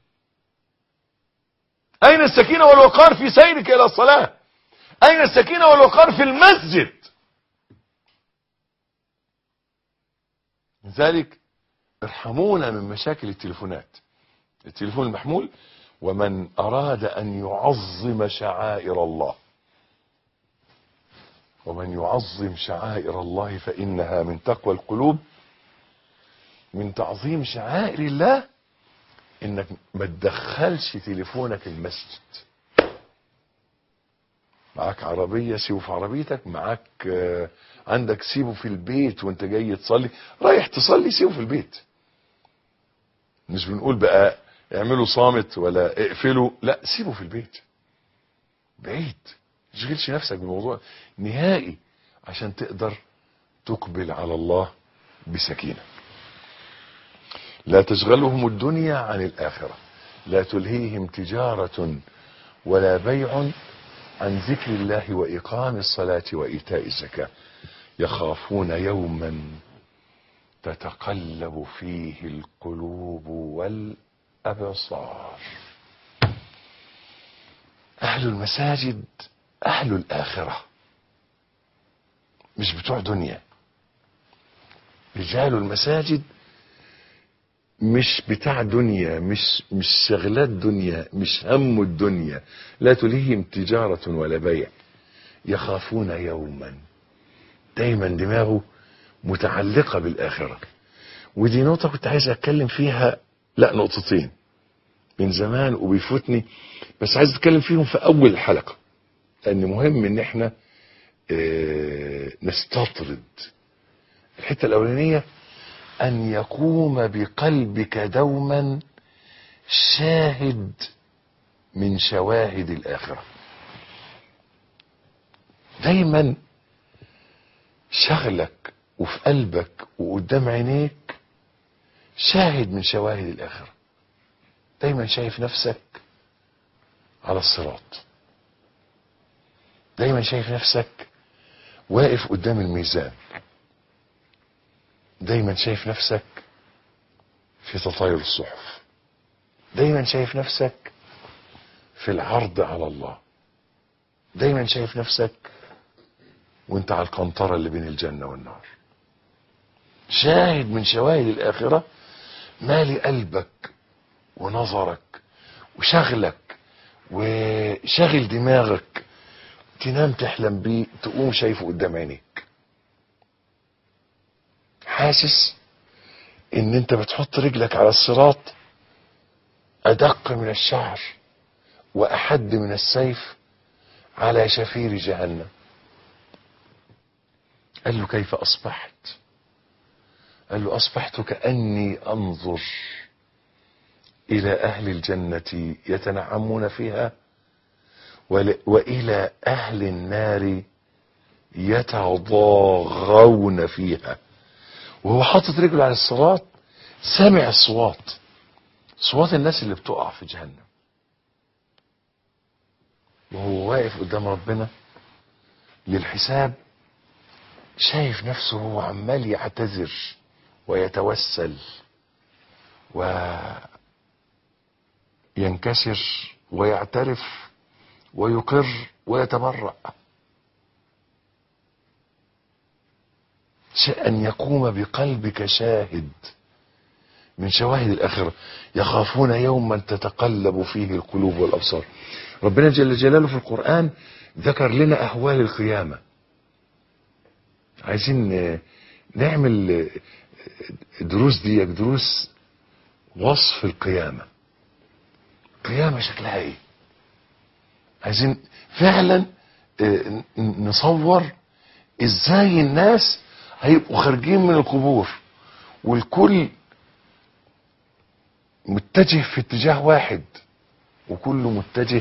اين السكينة والوقار في سيرك الى الصلاة؟ اين السكينة والوقار في المسجد؟ لذلك ارحمونا من مشاكل التليفونات، التليفون المحمول. ومن أراد أن يعظم شعائر الله، ومن يعظم شعائر الله فإنها من تقوى القلوب. من تعظيم شعائر الله إنك ما تدخلش تليفونك المسجد. معاك عربية سيبه في عربيتك، معاك آه عندك سيبه في البيت وانت جاي تصلي، رايح تصلي سيبه في البيت. مش بنقول بقى اعملوا صامت ولا اقفلوا، لا، سيبه في البيت بعيد، ما تشغلش نفسك بالموضوع نهائي عشان تقدر تقبل على الله بسكينة. لا تشغلهم الدنيا عن الآخرة، لا تلهيهم تجارة ولا بيع عن ذكر الله وإقام الصلاة وإيتاء الزكاة، يخافون يوما تتقلب فيه القلوب والأبصار. أهل المساجد أهل الآخرة، مش بتوع دنيا. رجال المساجد مش بتاع دنيا، مش مش شغلات دنيا، مش هم الدنيا. لا تلهيهم تجارة ولا بيع، يخافون يوما، دايما دماغه متعلقة بالآخرة. ودي نقطة كنت عايز أتكلم فيها، لا نقطتين من زمان وبيفوتني، بس عايز أتكلم فيهم في أول الحلقة، لأن مهم إن إحنا اه نستطرد. الحتة الأولانية: أن يقوم بقلبك دوما شاهد من شواهد الآخرة. دايما شغلك وفي قلبك وقدام عينيك شاهد من شواهد الآخرة. دايما شايف نفسك على الصراط، دايما شايف نفسك واقف قدام الميزان، دايما شايف نفسك في تطاير الصحف، دايما شايف نفسك في العرض على الله، دايما شايف نفسك وانت على القنطرة اللي بين الجنة والنار. شاهد من شواهد الآخرة مالي قلبك ونظرك وشغلك وشغل دماغك، تنام تحلم بيه، تقوم شايفه قدام عينيك، حاسس ان انت بتحط رجلك على الصراط ادق من الشعر واحد من السيف على شفير جهنم. قال له: كيف اصبحت؟ قال له: اصبحت كأني انظر الى اهل الجنة يتنعمون فيها والى اهل النار يتضاغون فيها. وهو حاطط رجله على الصراط سامع الصوات، صوات الناس اللي بتقع في جهنم، وهو واقف قدام ربنا للحساب، شايف نفسه هو عمال يعتذر ويتوسل وينكسر ويعترف ويقر ويتبرأ. أن يقوم بقلبك شاهد من شواهد الآخرة. يخافون يوما تتقلب فيه القلوب والأبصار. ربنا جل جلاله في القرآن ذكر لنا أهوال القيامة. عايزين نعمل دروس دي دروس وصف القيامة. القيامة شكلها ايه؟ عايزين فعلا نصور ازاي الناس هيبقوا خارجين من القبور والكل متجه في اتجاه واحد وكله متجه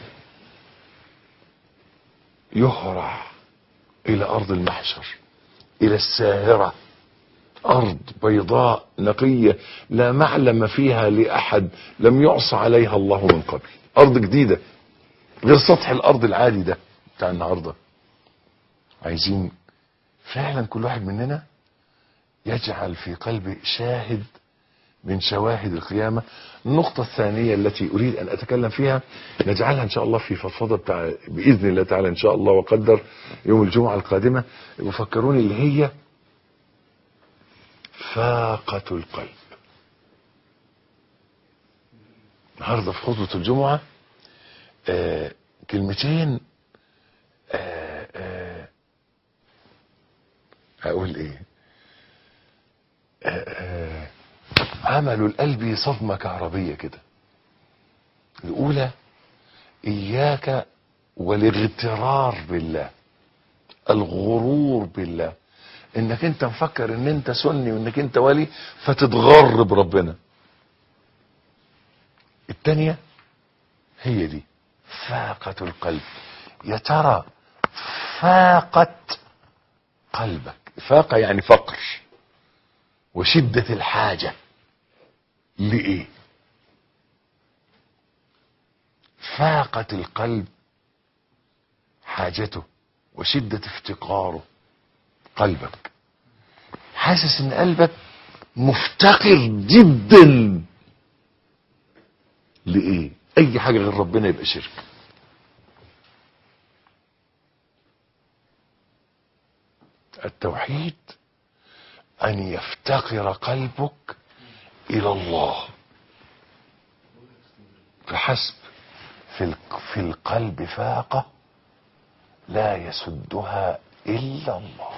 يهرع الى ارض المحشر، الى الساهرة، ارض بيضاء نقية لا معلم فيها لاحد لم يعصى عليها الله من قبل. ارض جديدة غير سطح الارض العادي ده بتاع النهاردة. عايزين فعلا كل واحد مننا يجعل في قلبه شاهد من شواهد القيامة. النقطة الثانية التي أريد أن أتكلم فيها نجعلها إن شاء الله في فضفضة بتاع بإذن الله تعالى إن شاء الله وقدر يوم الجمعة القادمة. يفكروني اللي هي فاقة القلب. النهارده في خطبة الجمعة آه كلمتين آه آه أقول إيه آه آه عملوا القلب صدمة كهربية كده. الأولى إياك والاغترار بالله، الغرور بالله، انك انت مفكر ان انت سني وانك انت ولي فتتغر بربنا. التانية هي دي فاقة القلب. يا ترى فاقت قلبك، فاقة يعني فقر وشدة الحاجة لإيه؟ فاقت القلب حاجته وشدة افتقاره. قلبك حاسس ان قلبك مفتقر جدا لإيه؟ اي حاجة غير ربنا يبقى شرك. التوحيد ان يفتقر قلبك الى الله فحسب. في في القلب فاقة لا يسدها الا الله،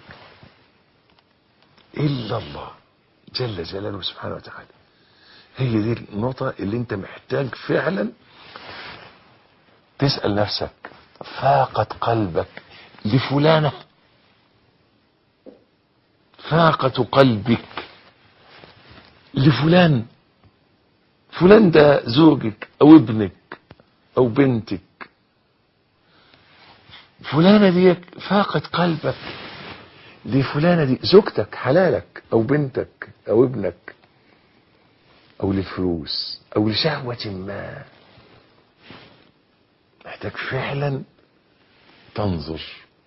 الا الله جل جلاله سبحانه وتعالى. هي دي النقطة اللي انت محتاج فعلا تسأل نفسك. فاقت قلبك لفلانة؟ فاقة قلبك لفلان؟ فلان ده زوجك او ابنك او بنتك. فلانة دي فاقت قلبك لفلانة دي زوجتك حلالك او بنتك او ابنك، او للفلوس او لشهوة ما. محتاج فعلا تنظر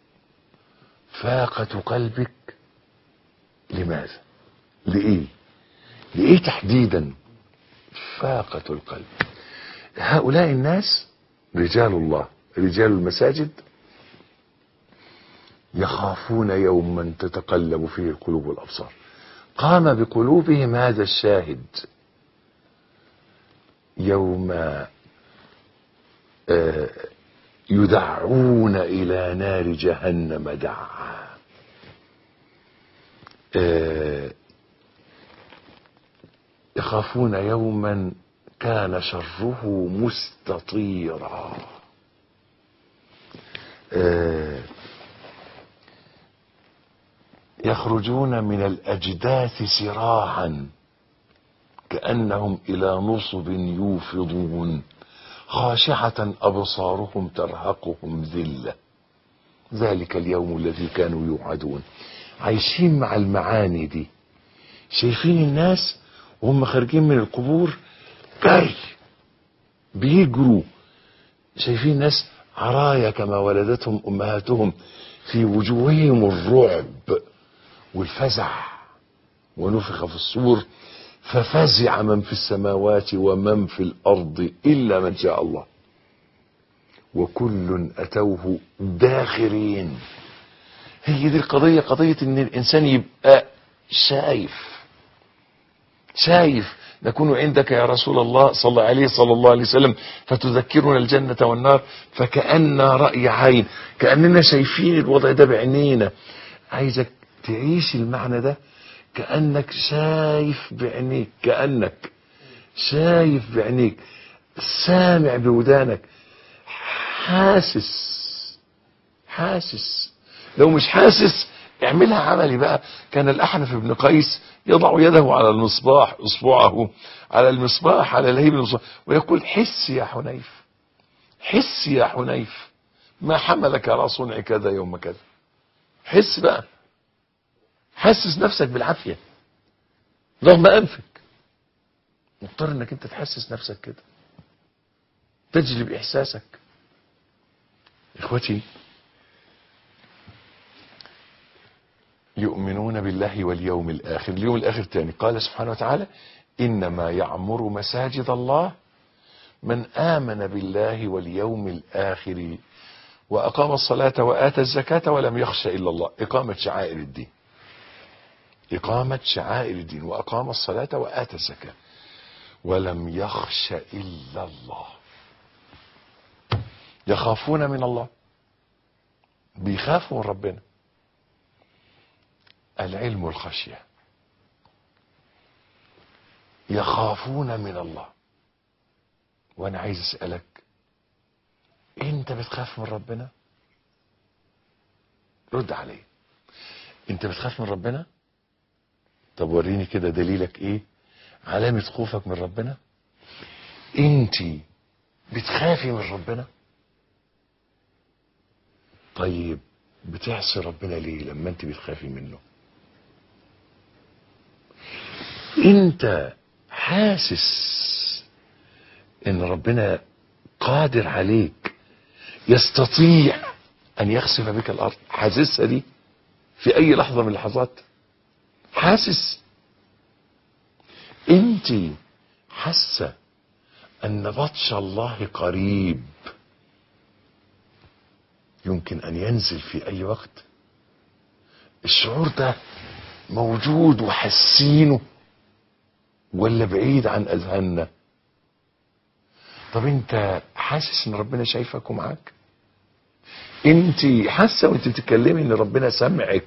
فاقة قلبك لماذا؟ لإيه؟ لإيه تحديدا فاقة القلب؟ هؤلاء الناس رجال الله، رجال المساجد، يخافون يوما تتقلب فيه القلوب والأبصار. قام بقلوبهم هذا الشاهد يوم يدعون إلى نار جهنم دعا. يخافون يوما كان شره مستطيرا. يخرجون من الأجداث سراعا كأنهم إلى نصب يوفضون، خاشعة أبصارهم ترهقهم ذلة، ذلك اليوم الذي كانوا يوعدون. عايشين مع المعاني دي، شايفين الناس وهم خارجين من القبور جري بيجروا، شايفين ناس عرايا كما ولدتهم أمهاتهم، في وجوههم الرعب والفزع. ونفخ في الصور ففزع من في السماوات ومن في الأرض إلا من شاء الله وكل أتوه داخرين. هي دي القضية، قضية ان الانسان يبقى شايف شايف نكون عندك يا رسول الله صلى عليه صلى الله عليه وسلم فتذكرنا الجنة والنار فكأن رأي عين، كأننا شايفين الوضع ده بعينينا. عايزك تعيش المعنى ده، كأنك شايف بعينيك، كأنك شايف بعينيك، سامع بودانك، حاسس حاسس. لو مش حاسس اعملها عملي بقى. كان الأحنف بن قيس يضع يده على المصباح، اصبعه على المصباح، على لهيب المصباح، ويقول حس يا حنيف، حس يا حنيف، ما حملك على صنع كذا يوم كذا. حس بقى، حسس نفسك بالعافية رغم أنفك، مضطر انك انت تحسس نفسك كده، تجلب إحساسك. إخوتي، يؤمنون بالله واليوم الآخر. اليوم الآخر تاني قال سبحانه وتعالى إنما يعمر مساجد الله من آمن بالله واليوم الآخر وأقام الصلاة وآتى الزكاة ولم يخش إلا الله. إقامة شعائر الدين، إقامة شعائر الدين، وأقام الصلاة وآتى الزكاة ولم يخش إلا الله. يخافون من الله، بيخافوا من ربنا. العلم والخشية، يخافون من الله. وانا عايز اسألك، انت بتخاف من ربنا؟ رد علي، انت بتخاف من ربنا؟ طب وريني كده دليلك ايه علامة خوفك من ربنا. انت بتخافي من ربنا؟ طيب بتعصي ربنا ليه لما انت بتخافي منه؟ انت حاسس ان ربنا قادر عليك، يستطيع ان يخسف بك الارض؟ حاسسها دي في اي لحظة من اللحظات؟ حاسس؟ انت حاسة ان بطش الله قريب، يمكن ان ينزل في اي وقت؟ الشعور ده موجود وحاسينه ولا بعيد عن اذهاننا؟ طب انت حاسس ان ربنا شايفك ومعاك؟ انت حاسه وانت بتتكلمي ان ربنا سمعك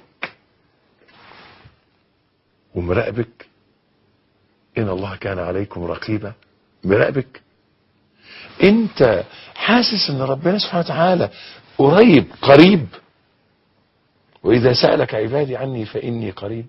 ومراقبك؟ ان الله كان عليكم رقيبا، مراقبك. انت حاسس ان ربنا سبحانه وتعالى قريب، قريب؟ واذا سألك عبادي عني فاني قريب،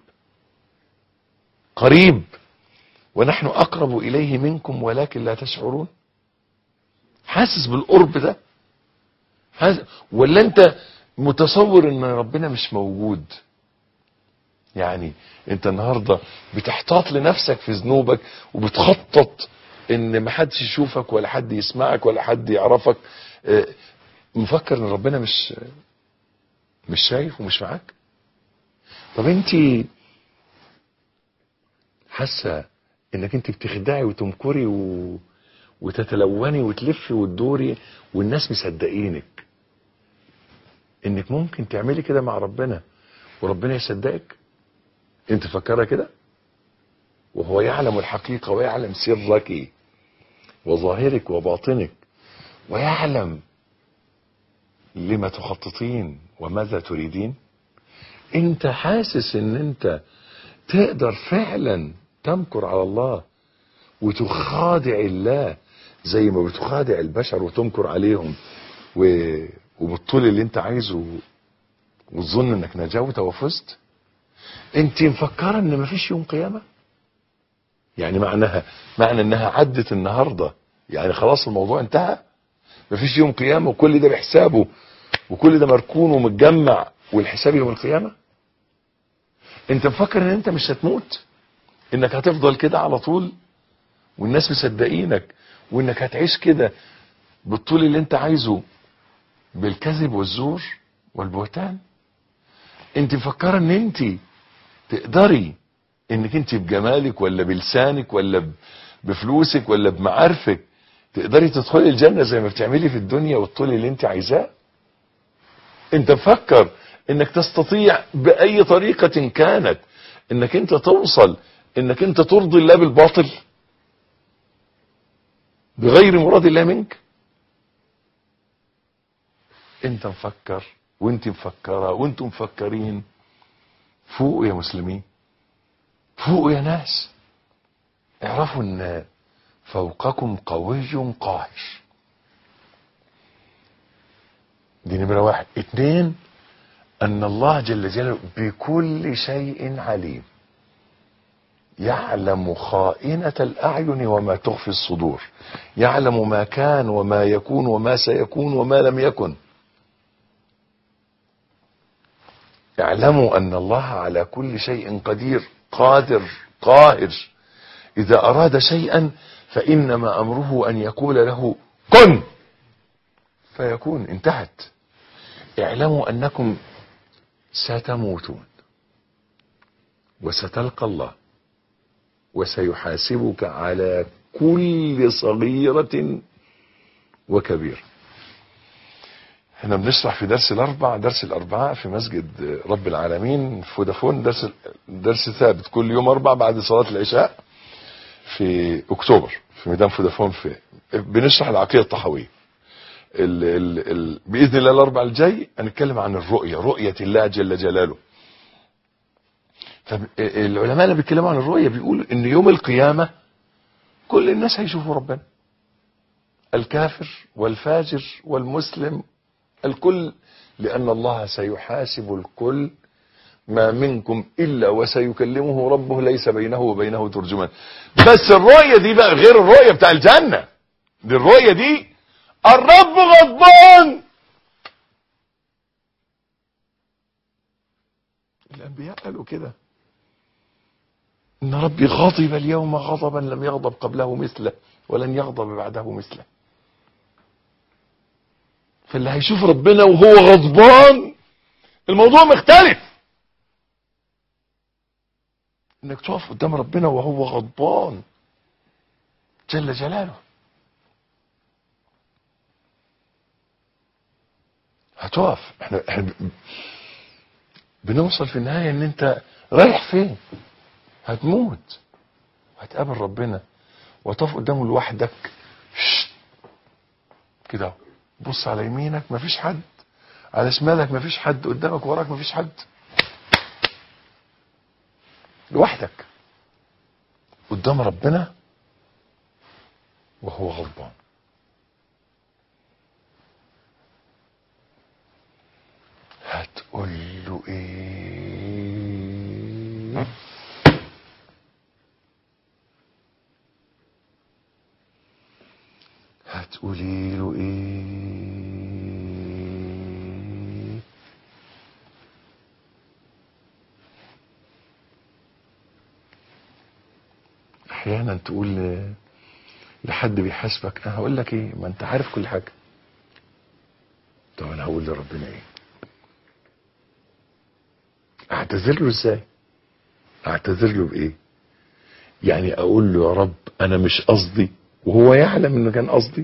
قريب ونحن اقرب اليه منكم ولكن لا تشعرون. حاسس بالقرب ده؟ حاسس ولا انت متصور ان ربنا مش موجود؟ يعني انت النهارده بتحتاط لنفسك في ذنوبك وبتخطط ان ما حدش يشوفك ولا حد يسمعك ولا حد يعرفك، مفكر ان ربنا مش مش شايف ومش معاك. طب انت حاسه انك انت بتخدعي وتمكري و... وتتلوني وتلفي وتدوري والناس مصدقينك انك ممكن تعملي كده مع ربنا وربنا يصدقك؟ انت فكرها كده؟ وهو يعلم الحقيقة ويعلم سرك وظاهرك وباطنك ويعلم لما تخططين وماذا تريدين. انت حاسس ان انت تقدر فعلا تمكر على الله وتخادع الله زي ما بتخادع البشر وتمكر عليهم و... وبالطول اللي انت عايزه وتظن انك نجوت وفزت؟ انت مفكرة ان مفيش يوم قيامة؟ يعني معناها معنى انها عدت النهاردة يعني خلاص الموضوع انتهى؟ مفيش يوم قيامة وكل ده بحسابه وكل ده مركون ومتجمع والحساب يوم القيامة؟ انت مفكر ان انت مش هتموت، انك هتفضل كده على طول والناس مصدقينك وانك هتعيش كده بالطول اللي انت عايزه بالكذب والزور والبهتان؟ انت مفكرة ان انت تقدري انك انت بجمالك ولا بلسانك ولا بفلوسك ولا بمعارفك تقدري تدخلي الجنة زي ما بتعملي في الدنيا والطول اللي انت عايزاه؟ انت مفكر انك تستطيع باي طريقة كانت انك انت توصل انك انت ترضي الله بالباطل بغير مراد الله منك؟ انت مفكر وانت مفكرة وانتم مفكرين. فوق يا مسلمين، فوق يا ناس، اعرفوا ان فوقكم قوي قاهر. دي نمرة واحد. اتنين، ان الله جل جلاله بكل شيء عليم، يعلم خائنة الاعين وما تخفي الصدور، يعلم ما كان وما يكون وما سيكون وما لم يكن. اعلموا ان الله على كل شيء قدير قادر قاهر. اذا اراد شيئا فانما امره ان يقول له كن فيكون، انتهت. اعلموا انكم ستموتون وستلقى الله وسيحاسبك على كل صغيرة وكبيرة. احنا بنشرح في درس الاربع درس الاربعاء في مسجد رب العالمين فودافون، درس درس ثابت كل يوم اربع بعد صلاة العشاء في اكتوبر في ميدان فودافون. في بنشرح العقيدة الطحاوية. ال ال ال باذن الله الاربع الجاي هنتكلم عن الرؤية، رؤية الله جل جلاله. فالعلماء اللي بيتكلموا عن الرؤية بيقولوا ان يوم القيامة كل الناس هيشوفوا ربنا، الكافر والفاجر والمسلم الكل، لأن الله سيحاسب الكل، ما منكم إلا وسيكلمه ربه ليس بينه وبينه ترجمان. بس الرؤية دي بقى غير الرؤية بتاع الجنة. دي الرؤية دي الرب غضبان. الأنبياء قالوا كده، إن ربي غضب اليوم غضبا لم يغضب قبله مثله ولن يغضب بعده مثله. فاللي هيشوف ربنا وهو غضبان الموضوع مختلف. انك تقف قدام ربنا وهو غضبان جل جلاله، هتقف. احنا, احنا بنوصل في النهاية ان انت رايح فين؟ هتموت وهتقابل ربنا وتقف قدامه لوحدك كده. بص على يمينك مفيش حد، على شمالك مفيش حد، قدامك وراك مفيش حد، لوحدك قدام ربنا وهو غضبان. هتقول له ايه؟ هتقولي له ايه؟ احيانا تقول لحد بيحاسبك، انا هقول لك ايه؟ ما انت عارف كل حاجه. طب انا هقول لربنا ايه؟ اعتذر له ازاي؟ اعتذر له بايه؟ يعني اقول له يا رب انا مش قصدي وهو يعلم انه كان قصدي؟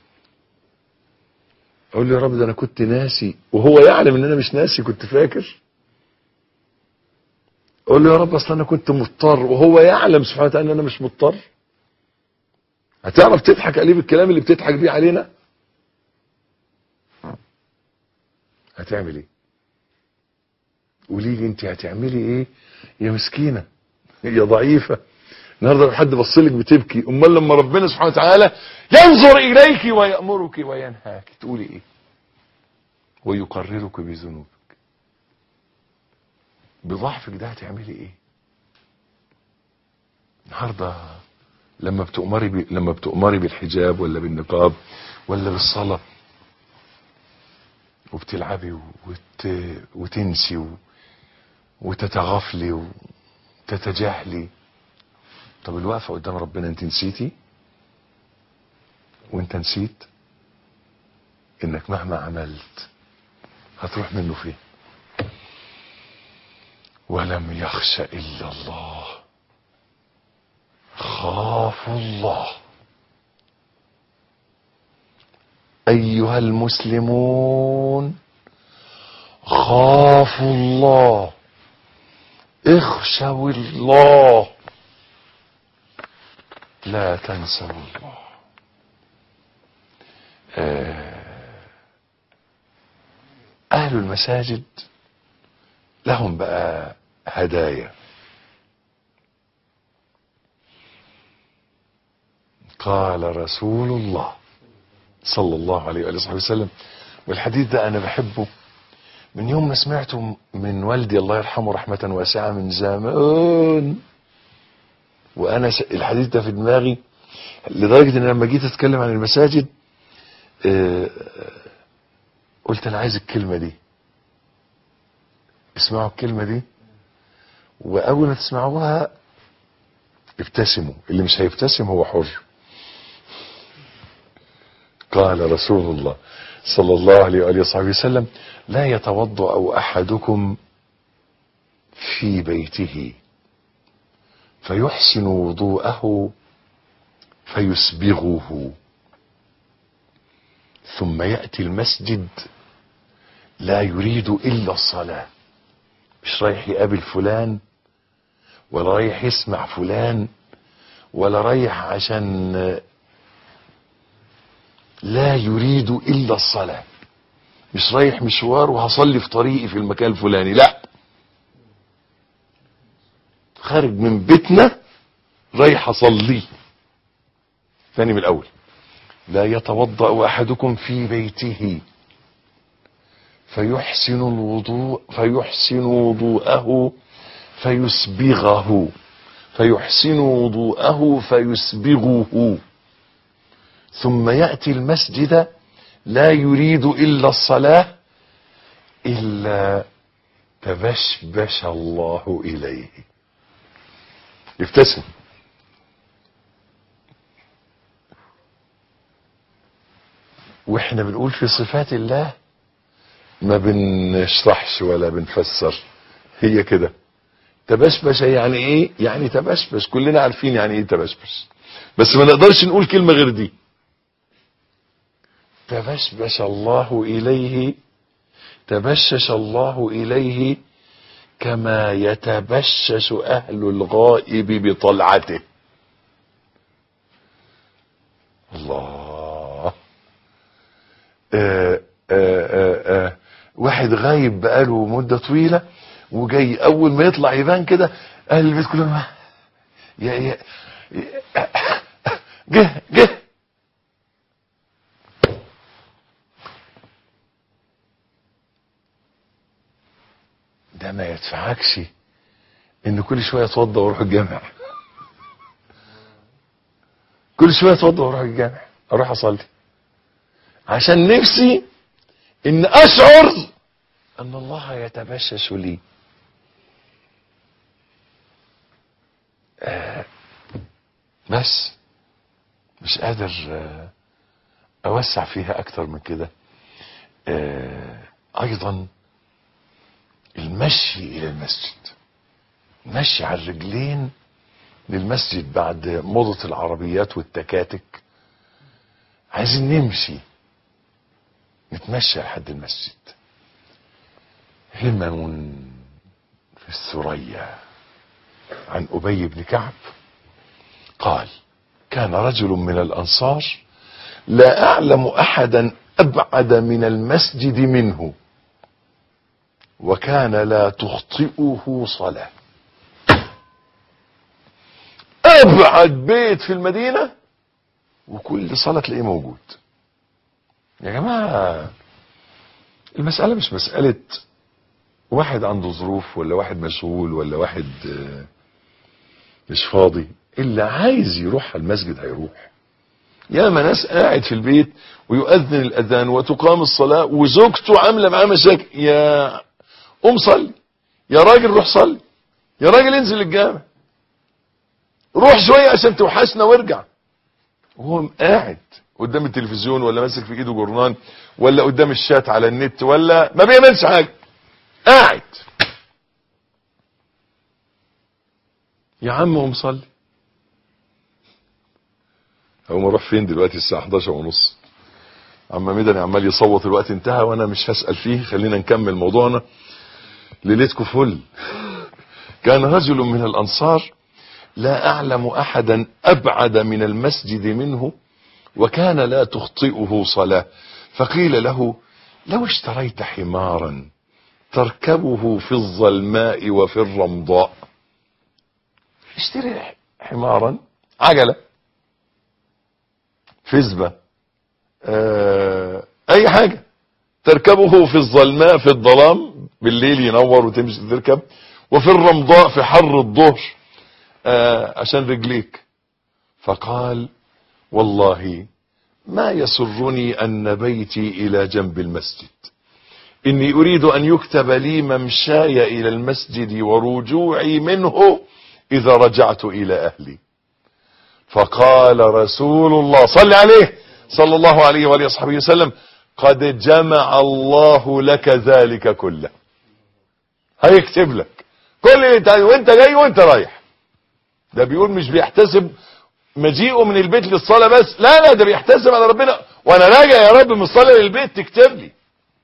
اقول له يا رب ده انا كنت ناسي وهو يعلم ان انا مش ناسي، كنت فاكر؟ اقول له يا رب اصل انا كنت مضطر وهو يعلم سبحانه وتعالى ان انا مش مضطر؟ هتعرف تضحك عليه بالكلام اللي بتضحك بيه علينا؟ هتعمل ايه؟ قولي لي انت هتعملي ايه يا مسكينه يا ضعيفه؟ النهارده لو حد بصلك بتبكي، امال لما ربنا سبحانه وتعالى ينظر اليك ويأمرك وينهاك تقولي ايه؟ ويقررك بذنوبك، بضعفك ده هتعملي ايه؟ النهارده لما بتؤمري ب... لما بتؤمري بالحجاب ولا بالنقاب ولا بالصلاه وبتلعبي وت... وتنسي و... وتتغفلي وتتجاهلي، طب الوقفه قدام ربنا انت نسيتي؟ وانت نسيت انك مهما عملت هتروح منه فين؟ ولم يخش الا الله خافوا الله. أيها المسلمون خافوا الله، اخشوا الله، لا تنسوا الله. أهل المساجد لهم بقى هدايا. قال رسول الله صلى الله عليه وآله وصحبه وسلم، والحديث ده أنا بحبه من يوم ما سمعته من والدي الله يرحمه رحمة واسعة من زمان، وأنا الحديث ده في دماغي لدرجة إن لما جيت أتكلم عن المساجد قلت أنا عايز الكلمة دي. اسمعوا الكلمة دي، وأول ما تسمعوها ابتسموا، اللي مش هيبتسم هو حر. قال رسول الله صلى الله عليه وآله وصحبه وسلم: لا يتوضأ أحدكم في بيته فيحسن وضوءه فيسبغه ثم يأتي المسجد لا يريد إلا الصلاة، مش رايح يقابل فلان ولا رايح يسمع فلان ولا رايح عشان لا يريد إلا الصلاة، مش رايح مشوار وهصلي في طريقي في المكان الفلاني، لا، خارج من بيتنا رايح أصلي. ثاني من الأول: لا يتوضأ أحدكم في بيته فيحسن الوضوء فيحسن وضوءه فيسبغه فيحسن وضوءه فيسبغه ثم يأتي المسجد لا يريد إلا الصلاة إلا تبشبش الله إليه. ابتسم. واحنا بنقول في صفات الله ما بنشرحش ولا بنفسر، هي كده. تبشبش يعني ايه؟ يعني تبشبش، كلنا عارفين يعني ايه تبشبش، بس ما نقدرش نقول كلمة غير دي. تبشبش الله إليه، تبشش الله إليه كما يتبشش أهل الغائب بطلعته. الله. آآ آآ آآ واحد غايب بقاله مدة طويلة وجاي أول ما يطلع يبان كده أهل البيت كلهم يا يا جه جه. ده ما يدفعكش ان كل شويه اتوضى واروح الجامع، كل شويه اتوضى واروح الجامع اروح اصلي، عشان نفسي ان اشعر ان الله يتبشش لي. آه بس مش قادر آه اوسع فيها اكتر من كده. آه ايضا المشي الى المسجد، المشي على الرجلين للمسجد بعد موضة العربيات والتكاتك، عايزين نمشي نتمشى لحد المسجد. همم في الثريا عن أبي بن كعب قال: كان رجل من الأنصار لا أعلم أحدا أبعد من المسجد منه، وكان لا تخطئه صلاة. أبعد بيت في المدينة وكل صلاة تلاقيه موجود. يا جماعة المسألة مش مسألة واحد عنده ظروف ولا واحد مشغول ولا واحد مش فاضي، اللي عايز يروح المسجد هيروح. يا ما ناس قاعد في البيت ويؤذن الأذان وتقام الصلاة وزوجته عاملة معاه مشاكل، يا قوم صلي، يا راجل روح صلي، يا راجل انزل الجامع، روح شوية عشان توحشنا وارجع. وهو قاعد قدام التلفزيون ولا ماسك في ايده جورنان ولا قدام الشات على النت ولا ما بيعملش حاجة، قاعد. يا عم قوم صلي، اقوم اروح فين دلوقتي؟ الساعه احداشر ونص. عم مدني عمال يصوت، الوقت انتهى وانا مش هسأل فيه، خلينا نكمل موضوعنا. ليلتكم فل. كان رجل من الانصار لا اعلم احدا ابعد من المسجد منه، وكان لا تخطئه صلاة، فقيل له: لو اشتريت حمارا تركبه في الظلماء وفي الرمضاء. اشتري حمارا، عجلة، فزبة، اه اي حاجة، تركبه في الظلماء، في الظلام بالليل ينور وتمشي تركب، وفي الرمضاء في حر الظهر اه عشان رجليك. فقال: والله ما يسرني أن بيتي إلى جنب المسجد، إني أريد أن يكتب لي ممشاي إلى المسجد ورجوعي منه إذا رجعت إلى أهلي. فقال رسول الله صلى عليه صلى الله عليه وآله وصحبه وسلم: قد جمع الله لك ذلك كله. هيكتب لك كل اللي انت وانت جاي وانت رايح. ده بيقول مش بيحتسب مجيئه من البيت للصلاة بس، لا لا، ده بيحتسب على ربنا، وانا راجع يا رب من الصلاة للبيت تكتب لي.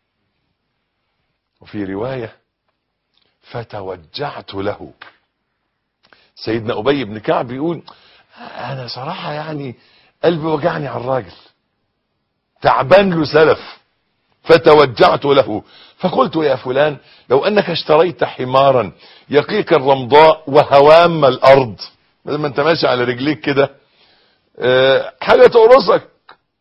وفي رواية: فتوجعت له. سيدنا أبي بن كعب يقول: انا صراحة يعني قلبي وجعني على الراجل، تعبان له سلف. فتوجعت له فقلت: يا فلان، لو انك اشتريت حمارا يقيك الرمضاء وهوام الارض، لما انت ماشي على رجليك كده اه حاجة تقرصك.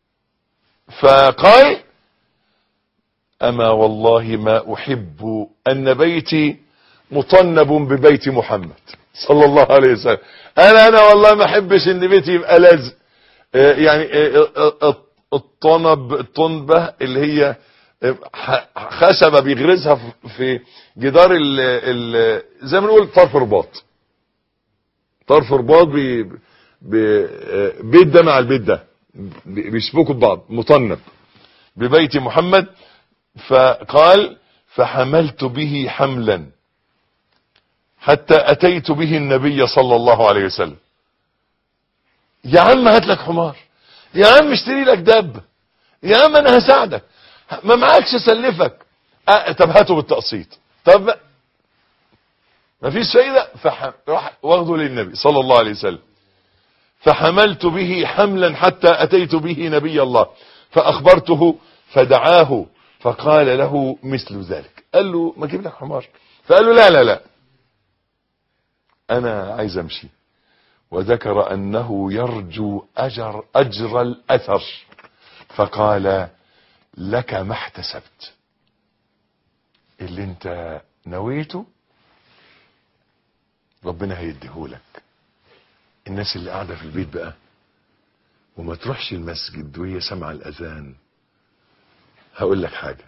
فقال: اما والله ما احب ان بيتي مطنب ببيت محمد صلى الله عليه وسلم. انا انا والله ما احبش ان بيتي يبقى لازق اه يعني اه الطنب، الطنبة اللي هي خشبة بيغرزها في جدار ال ال زي ما نقول طرف رباط، طرف رباط بي بي بيت ده مع البيت ده بيشبكوا ببعض، مطنب ببيت محمد. فقال: فحملت به حملا حتى اتيت به النبي صلى الله عليه وسلم. يا عم هات لك حمار، يا عم اشتري لك دب، يا عم انا هساعدك، ما معكش اسلفك، أه طب هاته بالتقسيط، طب ما فيش فايده. فراح واخده للنبي صلى الله عليه وسلم. فحملت به حملا حتى اتيت به نبي الله فاخبرته، فدعاه فقال له مثل ذلك. قال له: ما اجيب لك حمار؟ فقال له: لا لا لا، انا عايز امشي. وذكر انه يرجو اجر اجر الاثر، فقال: لك ما احتسبت، اللي انت نويته ربنا هيديهولك. الناس اللي قاعدة في البيت بقى وما تروحش المسجد وهي سمع الاذان، هقول لك حاجة،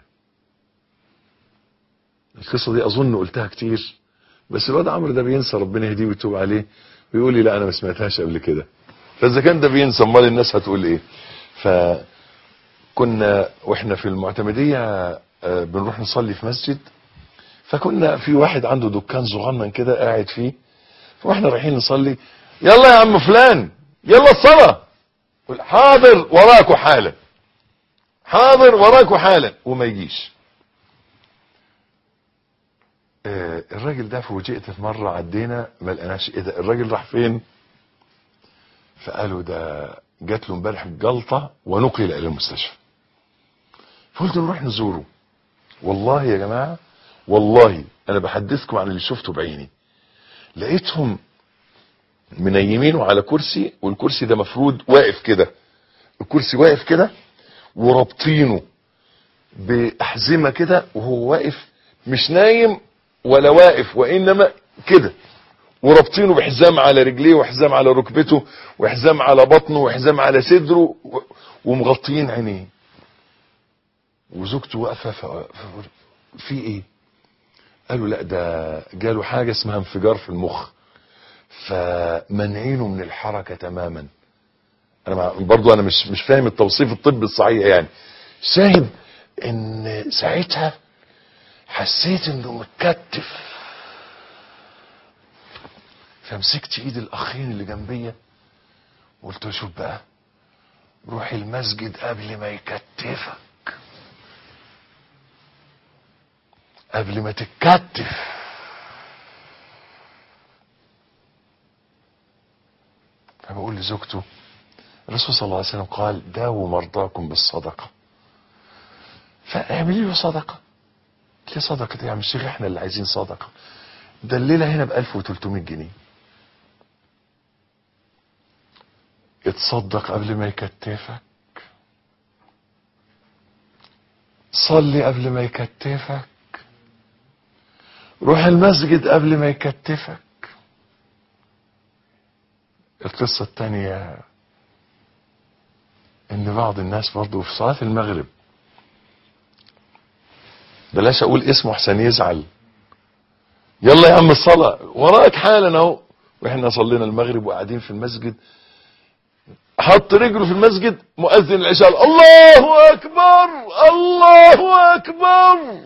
القصة دي اظن قلتها كتير، بس الواد عمرو ده بينسى، ربنا يهديه ويتوب عليه، ويقول لي: لا انا ما سمعتهاش قبل كده. فاذا كان ده بينسى، امال الناس هتقول ايه؟ فكنا واحنا في المعتمدية بنروح نصلي في مسجد، فكنا في واحد عنده دكان صغنن كده قاعد فيه، فاحنا رايحين نصلي: يلا يا عم فلان، يلا الصلاة. حاضر وراكوا حالا، حاضر وراكوا حالا، وما يجيش. آه الراجل ده فوجئت في مرة عدينا ما لقناش، ايه ده الراجل راح فين؟ فقالوا ده جات له امبارح جلطة ونقل الى المستشفى. فقلت نروح نزوره. والله يا جماعة، والله انا بحدثكم عن اللي شفته بعيني، لقيتهم منيمينه على كرسي، والكرسي ده مفروض واقف كده، الكرسي واقف كده ورابطينه باحزمه كده، وهو واقف مش نايم ولا واقف، وانما كده، ورابطينه بحزام على رجليه وحزام على ركبته وحزام على بطنه وحزام على صدره ومغطيين عينيه. وزوجته واقفه، في ايه؟ قالوا: لا ده جاله حاجه اسمها انفجار في المخ، فمنعينه من الحركه تماما. انا برضو انا مش مش فاهم التوصيف الطبي الصحيح يعني. شاهد ان ساعتها حسيت انه متكتف، فمسكت ايد الاخين اللي جنبيا وقلت له: شوف بقى، روح المسجد قبل ما يكتفك، قبل ما تتكتف. فبقول لزوجته الرسول صلى الله عليه وسلم قال داووا مرضاكم بالصدقة، فاعملي له صدقة. ليه صدقة يا عم الشيخ؟ احنا اللي عايزين صدقة. ده الليلة هنا ب ألف وتلتمية جنيه. اتصدق قبل ما يكتفك، صلي قبل ما يكتفك، روح المسجد قبل ما يكتفك. القصة التانية ان بعض الناس برضو في صلاة المغرب، بلاش اقول اسمه احسن يزعل، يلا يا عم الصلاة وراك حالا اهو، واحنا صلينا المغرب وقاعدين في المسجد، حط رجله في المسجد، مؤذن العشاء الله اكبر الله اكبر،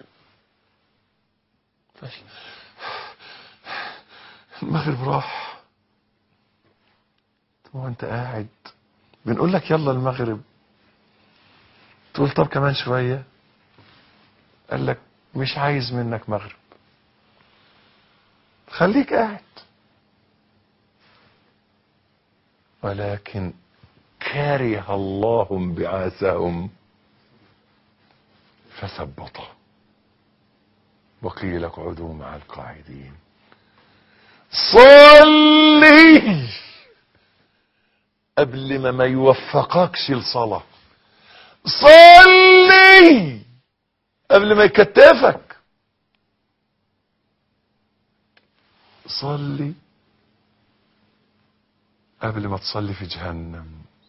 المغرب راح. هو انت قاعد بنقول لك يلا المغرب، تقول طب كمان شوية، قال لك مش عايز منك مغرب، خليك قاعد. ولكن كره الله انبعاثهم فثبطه وقيل اقعدوا مع القاعدين. صلي قبل ما ما يوفقكش الصلاة، صلي قبل ما يكتفك، صلي قبل ما تصلي في جهنم.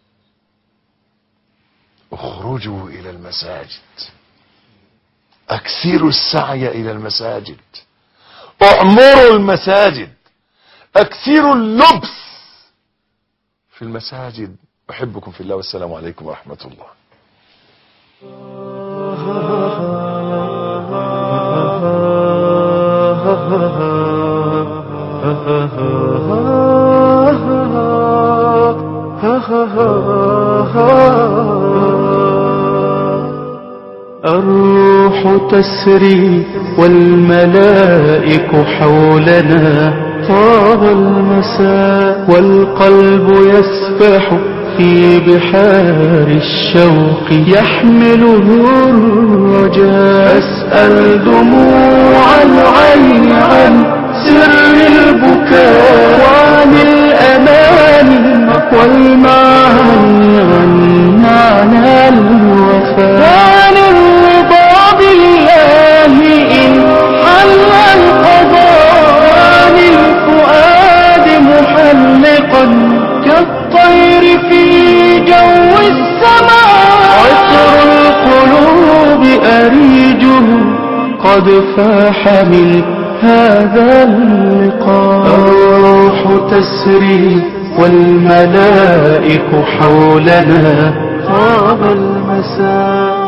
اخرجوا الى المساجد، اكثروا السعي الى المساجد، اعمروا المساجد، اكثروا اللبس في المساجد. احبكم في الله والسلام عليكم ورحمة الله. الروح تسري والملائك حولنا، طاب المساء والقلب يسبح في بحار الشوق، يحمله الرجاء. أسأل دموع العين عن سر البكاء، وعن الأمان والمعاني، عن معنى الوفاء، وعن الرضا بالله إن حل القضاء، وعن الفؤاد محلقا كالطير في جو السماء، عطر القلوب أريجه قد فاح من هذا اللقاء. الروح تسري والملائك حولنا، طاب المساء.